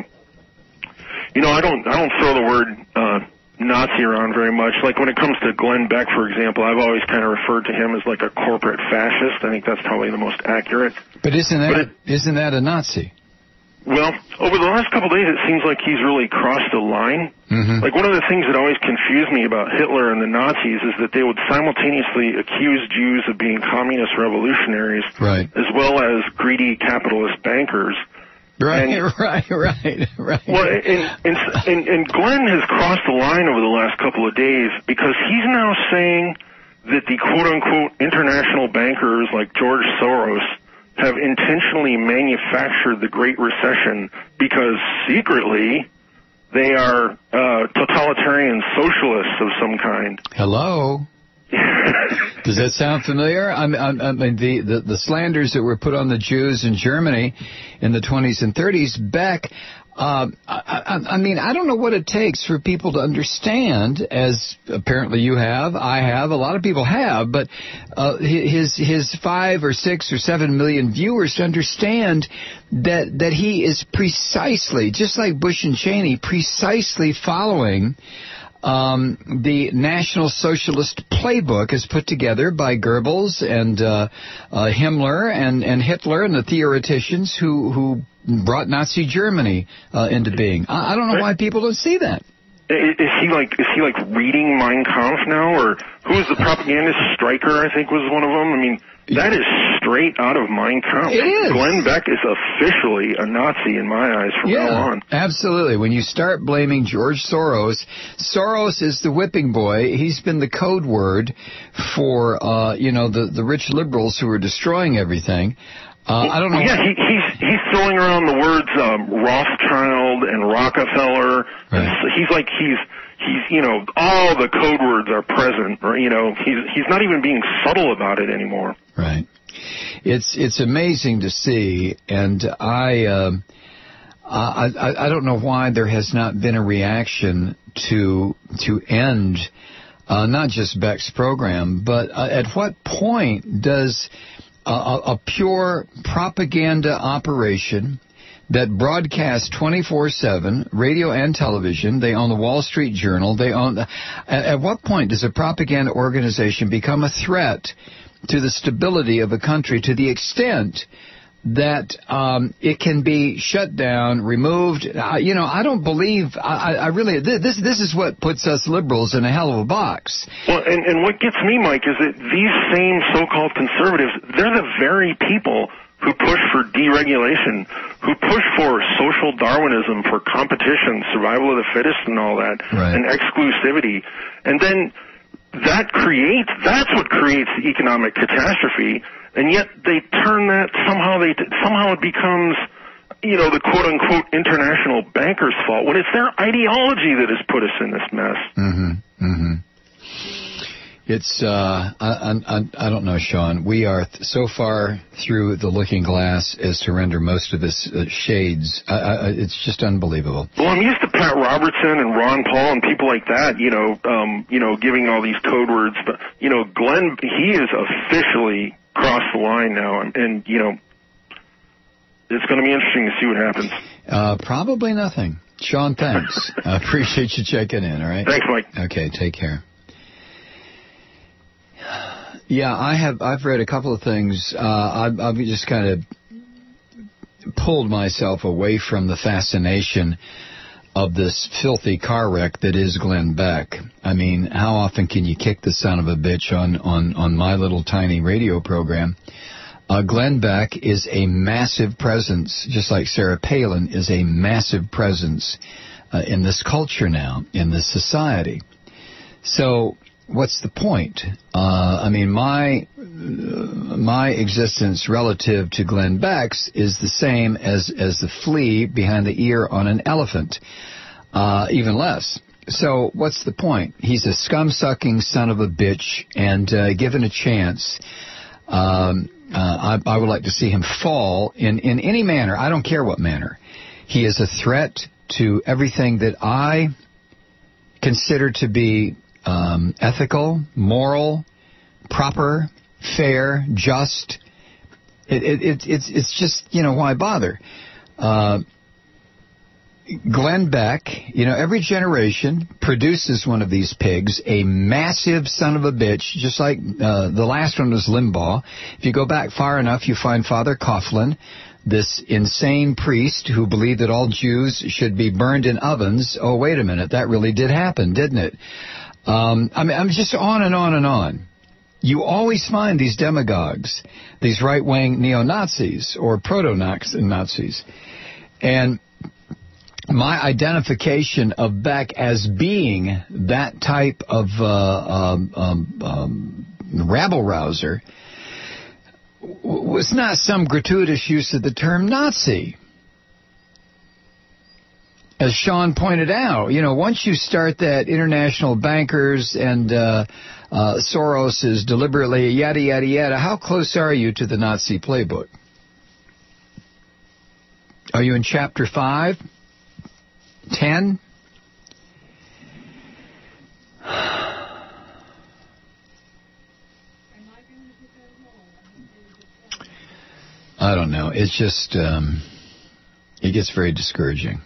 you know, I don't, I don't throw the word uh, Nazi around very much. Like when it comes to Glenn Beck, for example, I've always kind of referred to him as like a corporate fascist. I think that's probably the most accurate. But isn't that but it, isn't that a Nazi? Well, over the last couple of days, it seems like he's really crossed the line. Mm-hmm. Like one of the things that always confused me about Hitler and the Nazis is that they would simultaneously accuse Jews of being communist revolutionaries, right, as well as greedy capitalist bankers. Right, and, right, right, right. Well, and, and, and, and Glenn has crossed the line over the last couple of days because he's now saying that the quote-unquote international bankers like George Soros have intentionally manufactured the Great Recession because secretly they are uh, totalitarian socialists of some kind. Hello? Does that sound familiar? I mean, I mean the, the, the slanders that were put on the Jews in Germany in the twenties and thirties, Beck, uh, I, I, I mean, I don't know what it takes for people to understand, as apparently you have, I have, a lot of people have, but uh, his his five or six or seven million viewers to understand that that he is precisely, just like Bush and Cheney, precisely following Um, the National Socialist Playbook is put together by Goebbels and uh, uh, Himmler and, and Hitler and the theoreticians who, who brought Nazi Germany uh, into being. I, I don't know why people don't see that. Is, is he like is he like reading Mein Kampf now, or who is the propagandist? Stryker, I think, was one of them. I mean, that is straight out of Mein Kampf. It is. Glenn Beck is officially a Nazi in my eyes from yeah, now on. Absolutely. When you start blaming George Soros, Soros is the whipping boy. He's been the code word for, uh, you know, the, the rich liberals who are destroying everything. Uh, I don't know. Yeah, he, he's he's throwing around the words um, Rothschild and Rockefeller. Right. He's like he's he's you know all the code words are present. Or, you know he's he's not even being subtle about it anymore. Right. It's it's amazing to see, and I uh, I, I I don't know why there has not been a reaction to to end uh, not just Beck's program, but uh, at what point does a, a pure propaganda operation that broadcasts twenty-four seven, radio and television, they own the Wall Street Journal, they own the, at, at what point does a propaganda organization become a threat to the stability of a country to the extent that um, it can be shut down, removed? Uh, you know, I don't believe, I, I really, this this is what puts us liberals in a hell of a box. Well, and, and what gets me, Mike, is that these same so-called conservatives, they're the very people who push for deregulation, who push for social Darwinism, for competition, survival of the fittest and all that, right. and exclusivity. And then that creates, that's what creates the economic catastrophe. And yet they turn that, somehow they, somehow it becomes, you know, the quote-unquote international bankers' fault, when it's their ideology that has put us in this mess. Mm-hmm, mm-hmm. It's, uh, I, I, I don't know, Sean. We are th- so far through the looking glass as to render most of this uh, shades. I, I, it's just unbelievable. Well, I'm used to Pat Robertson and Ron Paul and people like that, you know, um, you know, giving all these code words. But, you know, Glenn, he is officially crossed the line now. And, and you know, it's going to be interesting to see what happens. Uh, probably nothing. Sean, thanks. I appreciate you checking in, all right? Thanks, Mike. Okay, take care. Yeah, I have. I've read a couple of things. Uh, I've, I've just kind of pulled myself away from the fascination of this filthy car wreck that is Glenn Beck. I mean, how often can you kick the son of a bitch on on on my little tiny radio program? Uh, Glenn Beck is a massive presence, just like Sarah Palin is a massive presence uh, in this culture now, in this society. So what's the point? Uh, I mean, my uh, my existence relative to Glenn Beck's is the same as, as the flea behind the ear on an elephant, uh, even less. So what's the point? He's a scum-sucking son of a bitch, and uh, given a chance, um, uh, I, I would like to see him fall in, in any manner. I don't care what manner. He is a threat to everything that I consider to be Um, ethical, moral, proper, fair, just. It, it, it, it's it's just, you know, why bother? Uh, Glenn Beck, you know, every generation produces one of these pigs, a massive son of a bitch, just like uh, the last one was Limbaugh. If you go back far enough, you find Father Coughlin, this insane priest who believed that all Jews should be burned in ovens. Oh, wait a minute, that really did happen, didn't it? Um, I mean, I'm just on and on and on. You always find these demagogues, these right-wing neo-Nazis or proto-Nazis. And my identification of Beck as being that type of uh, um, um, um, rabble-rouser was not some gratuitous use of the term Nazi. as Sean pointed out, you know, once you start that international bankers and uh, uh, Soros is deliberately yada, yada, yada, how close are you to the Nazi playbook? Are you in chapter five? Ten? I don't know. It's just, um, it gets very discouraging.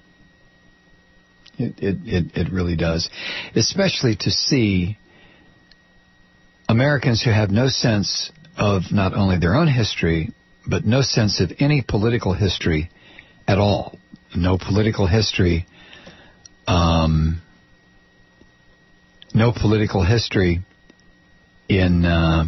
It, it, it, it really does. Especially to see Americans who have no sense of not only their own history, but no sense of any political history at all. No political history. Um, no political history in... Uh,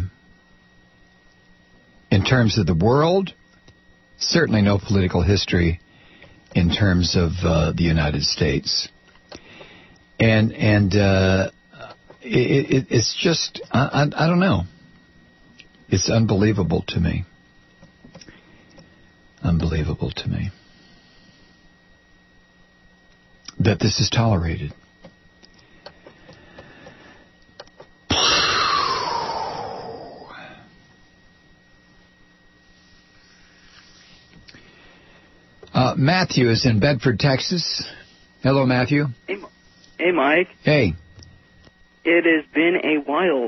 In terms of the world, certainly no political history in terms of uh, the United States. And and uh, it, it, it's just, I, I, I don't know. It's unbelievable to me. Unbelievable to me that this is tolerated. Uh, Matthew is in Bedford, Texas. Hello, Matthew. Hey, hey, Mike. Hey. It has been a while.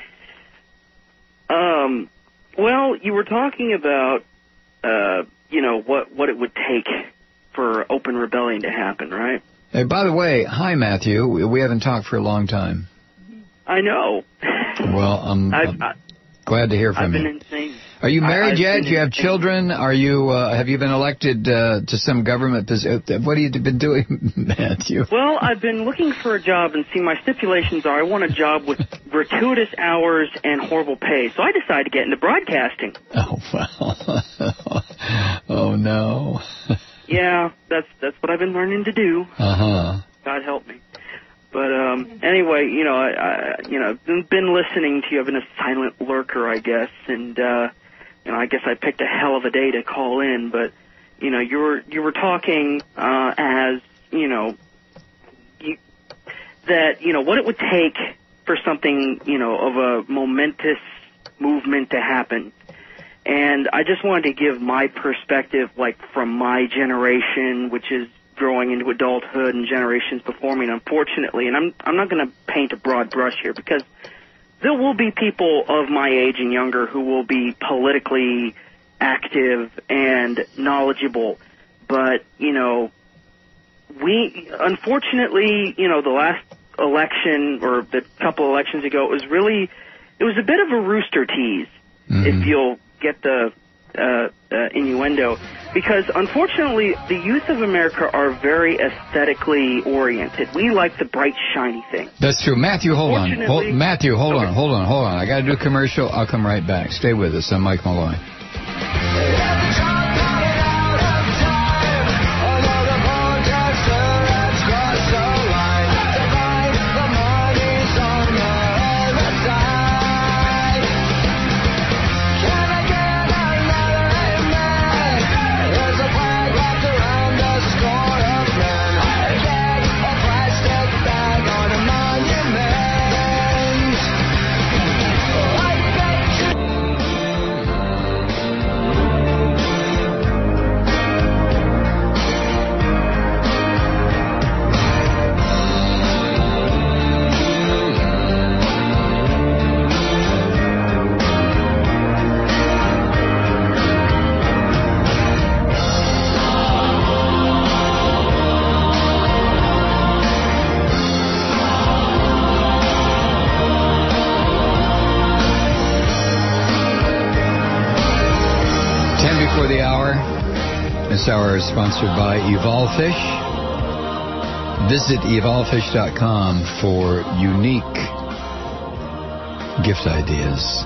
Um, well, you were talking about, uh, you know, what, what it would take for open rebellion to happen, right? Hey, by the way, hi, Matthew. We, we haven't talked for a long time. I know. Well, I'm, I'm I've, glad to hear from I've you. been insane. Are you married I've yet? Do you have insane. children? Are you? Uh, have you been elected uh, to some government position? What have you been doing, Matthew? Well, I've been looking for a job, and see, my stipulations are I want a job with gratuitous hours and horrible pay. So I decided to get into broadcasting. Oh, well. Oh, no. Yeah, that's that's what I've been learning to do. Uh-huh. God help me. But um, anyway, you know, I, I you know been listening to you. I've been a silent lurker, I guess, and uh, you know, I guess I picked a hell of a day to call in. But you know, you were you were talking uh, as you know you, that you know what it would take for something you know of a momentous movement to happen. And I just wanted to give my perspective, like from my generation, which is growing into adulthood and generations before me, and unfortunately, and I'm I'm not going to paint a broad brush here because there will be people of my age and younger who will be politically active and knowledgeable, but you know, we unfortunately, you know, the last election or the couple elections ago, it was really, it was a bit of a rooster tease, mm-hmm. if you'll get the uh, uh, innuendo. Because, unfortunately, the youth of America are very aesthetically oriented. We like the bright, shiny thing. That's true. Matthew, hold on. Hold, Matthew, hold okay. on, hold on, hold on. I got to do a commercial. I'll come right back. Stay with us. I'm Mike Malloy. This hour is sponsored by Evolve Fish. Visit evolve fish dot com for unique gift ideas.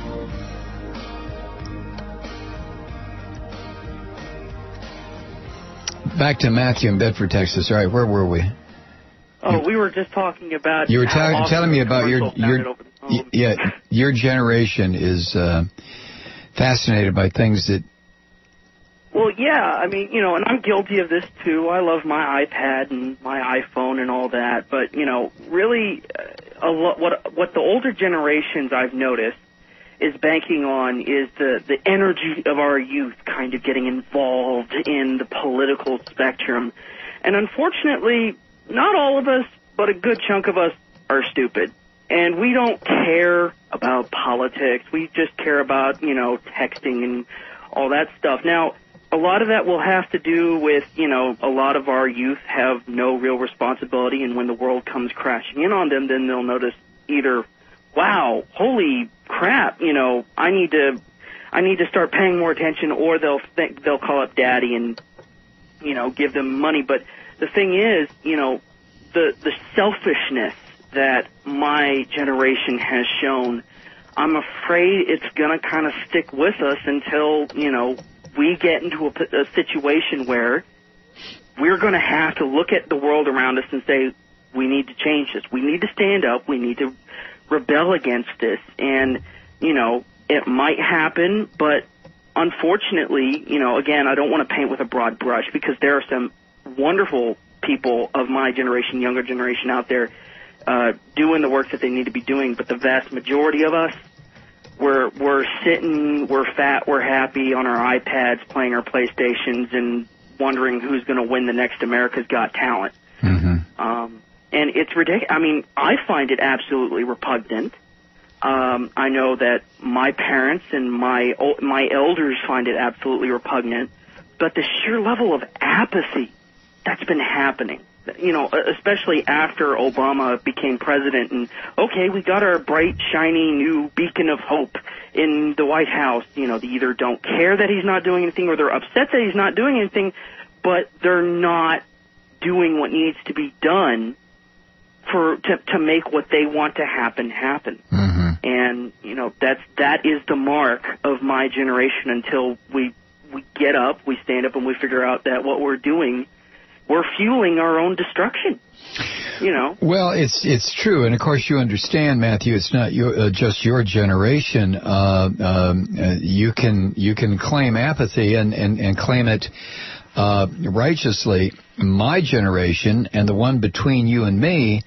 Back to Matthew in Bedford, Texas. All right, where were we? Oh, we were just talking about. You were ta- awesome telling me about your your yeah your generation is uh, fascinated by things that Well, yeah, I mean, you know, and I'm guilty of this too. I love my iPad and my iPhone and all that, but, you know, really, uh, a lo- what what the older generations I've noticed is banking on is the, the energy of our youth kind of getting involved in the political spectrum. And unfortunately, not all of us, but a good chunk of us are stupid. And we don't care about politics. We just care about, you know, texting and all that stuff. Now, a lot of that will have to do with, you know, a lot of our youth have no real responsibility, and when the world comes crashing in on them, then they'll notice either, wow, holy crap, you know, I need to, I need to start paying more attention, or they'll think, they'll call up daddy and, you know, give them money. But the thing is, you know, the, the selfishness that my generation has shown, I'm afraid it's going to kind of stick with us until, you know, we get into a, a situation where we're going to have to look at the world around us and say, we need to change this. We need to stand up. We need to rebel against this. And, you know, it might happen, but unfortunately, you know, again, I don't want to paint with a broad brush, because there are some wonderful people of my generation, younger generation out there, uh, doing the work that they need to be doing. But the vast majority of us, We're we're sitting, we're fat, we're happy on our iPads playing our PlayStations and wondering who's going to win the next America's Got Talent. Mm-hmm. Um, and it's ridiculous. I mean, I find it absolutely repugnant. Um, I know that my parents and my my elders find it absolutely repugnant. But the sheer level of apathy that's been happening, you know, especially after Obama became president, and, okay, we got our bright, shiny new beacon of hope in the White House. You know, they either don't care that he's not doing anything, or they're upset that he's not doing anything, but they're not doing what needs to be done for to, to make what they want to happen happen. Mm-hmm. And, you know, that's that is the mark of my generation until we we get up, we stand up, and we figure out that what we're doing, we're fueling our own destruction, you know. Well, it's it's true, and of course you understand, Matthew. It's not your, uh, just your generation. Uh, um, uh, you can you can claim apathy and and, and claim it uh, righteously. My generation and the one between you and me,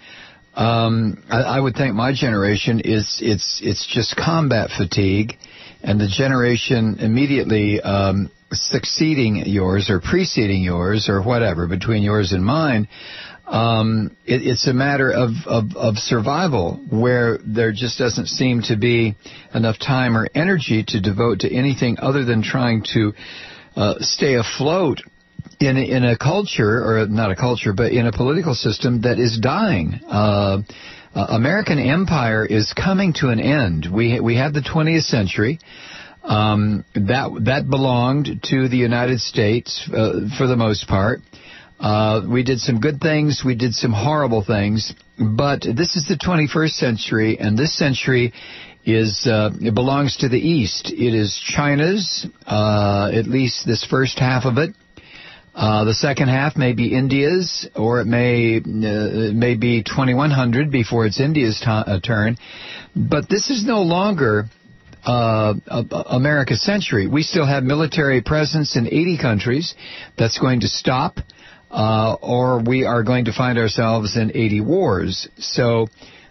um, I, I would think my generation is it's it's just combat fatigue, and the generation immediately Um, succeeding yours or preceding yours or whatever, between yours and mine, um, it, it's a matter of, of, of survival, where there just doesn't seem to be enough time or energy to devote to anything other than trying to uh, stay afloat in a, in a culture, or not a culture, but in a political system that is dying. Uh, uh, American empire is coming to an end. We we had the twentieth century. Um, that that belonged to the United States uh, for the most part. Uh, we did some good things, we did some horrible things, but this is the twenty-first century, and this century is uh, it belongs to the East. It is China's, uh, at least this first half of it. Uh, the second half may be India's, or it may uh, it may be twenty-one hundred before it's India's t- uh, turn. But this is no longer Uh, America's century. We still have military presence in eighty countries. That's going to stop, uh, or we are going to find ourselves in eighty wars. So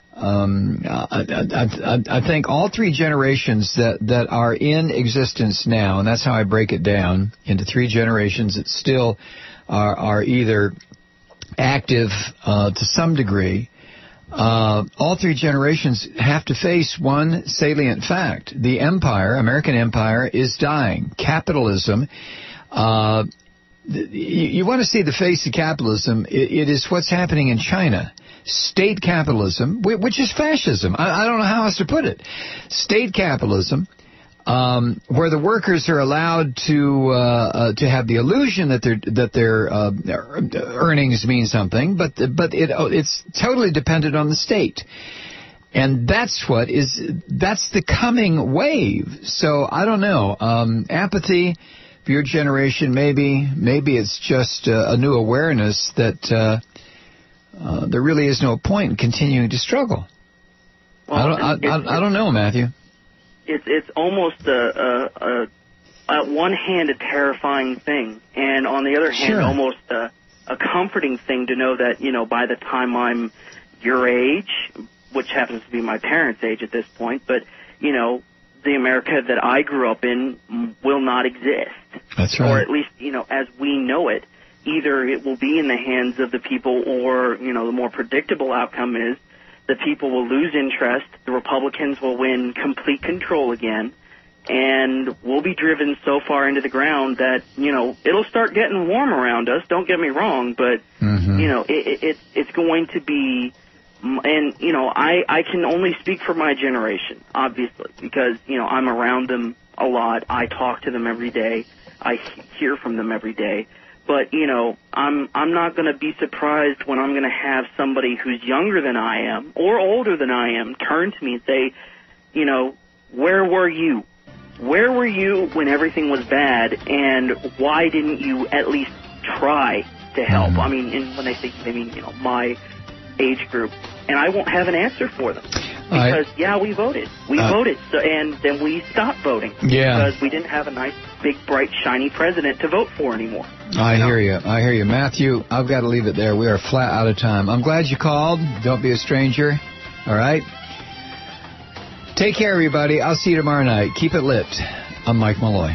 um, I, I, I think all three generations that, that are in existence now, and that's how I break it down into three generations that still are, are either active uh, to some degree. Uh, all three generations have to face one salient fact. The empire, American empire, is dying. Capitalism, uh, you, you want to see the face of capitalism, it, it is what's happening in China. State capitalism, which is fascism. I, I don't know how else to put it. State capitalism, Um, where the workers are allowed to uh, uh, to have the illusion that their that their uh, earnings mean something, but but it it's totally dependent on the state, and that's what is that's the coming wave. So I don't know, um, apathy for your generation, maybe maybe it's just a, a new awareness that uh, uh, there really is no point in continuing to struggle. Well, I don't I, I, I don't know, Matthew. It's it's almost a, a, a at one hand, a terrifying thing, and on the other hand, Sure. almost a, a comforting thing to know that, you know, by the time I'm your age, which happens to be my parents' age at this point, but, you know, the America that I grew up in will not exist. That's right. Or at least, you know, as we know it, either it will be in the hands of the people or, you know, the more predictable outcome is the people will lose interest, the Republicans will win complete control again, and we'll be driven so far into the ground that, you know, it'll start getting warm around us, don't get me wrong, but, Mm-hmm. you know, it, it, it, it's going to be, and, you know, I, I can only speak for my generation, obviously, because, you know, I'm around them a lot, I talk to them every day, I hear from them every day. But, you know, I'm I'm not going to be surprised when I'm going to have somebody who's younger than I am or older than I am turn to me and say, you know, where were you? Where were you when everything was bad, and why didn't you at least try to help? Mm-hmm. I mean, and when they say, they mean, you know, my age group. And I won't have an answer for them. Because, I, yeah, we voted. We uh, voted, so, and then we stopped voting. Yeah. Because we didn't have a nice, big, bright, shiny president to vote for anymore. I hear you. I hear you. Matthew, I've got to leave it there. We are flat out of time. I'm glad you called. Don't be a stranger. All right? Take care, everybody. I'll see you tomorrow night. Keep it lit. I'm Mike Malloy.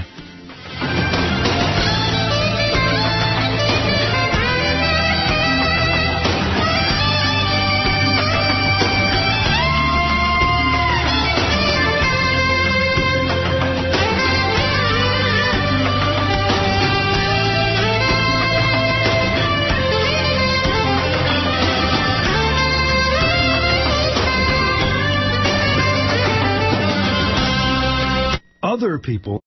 Other people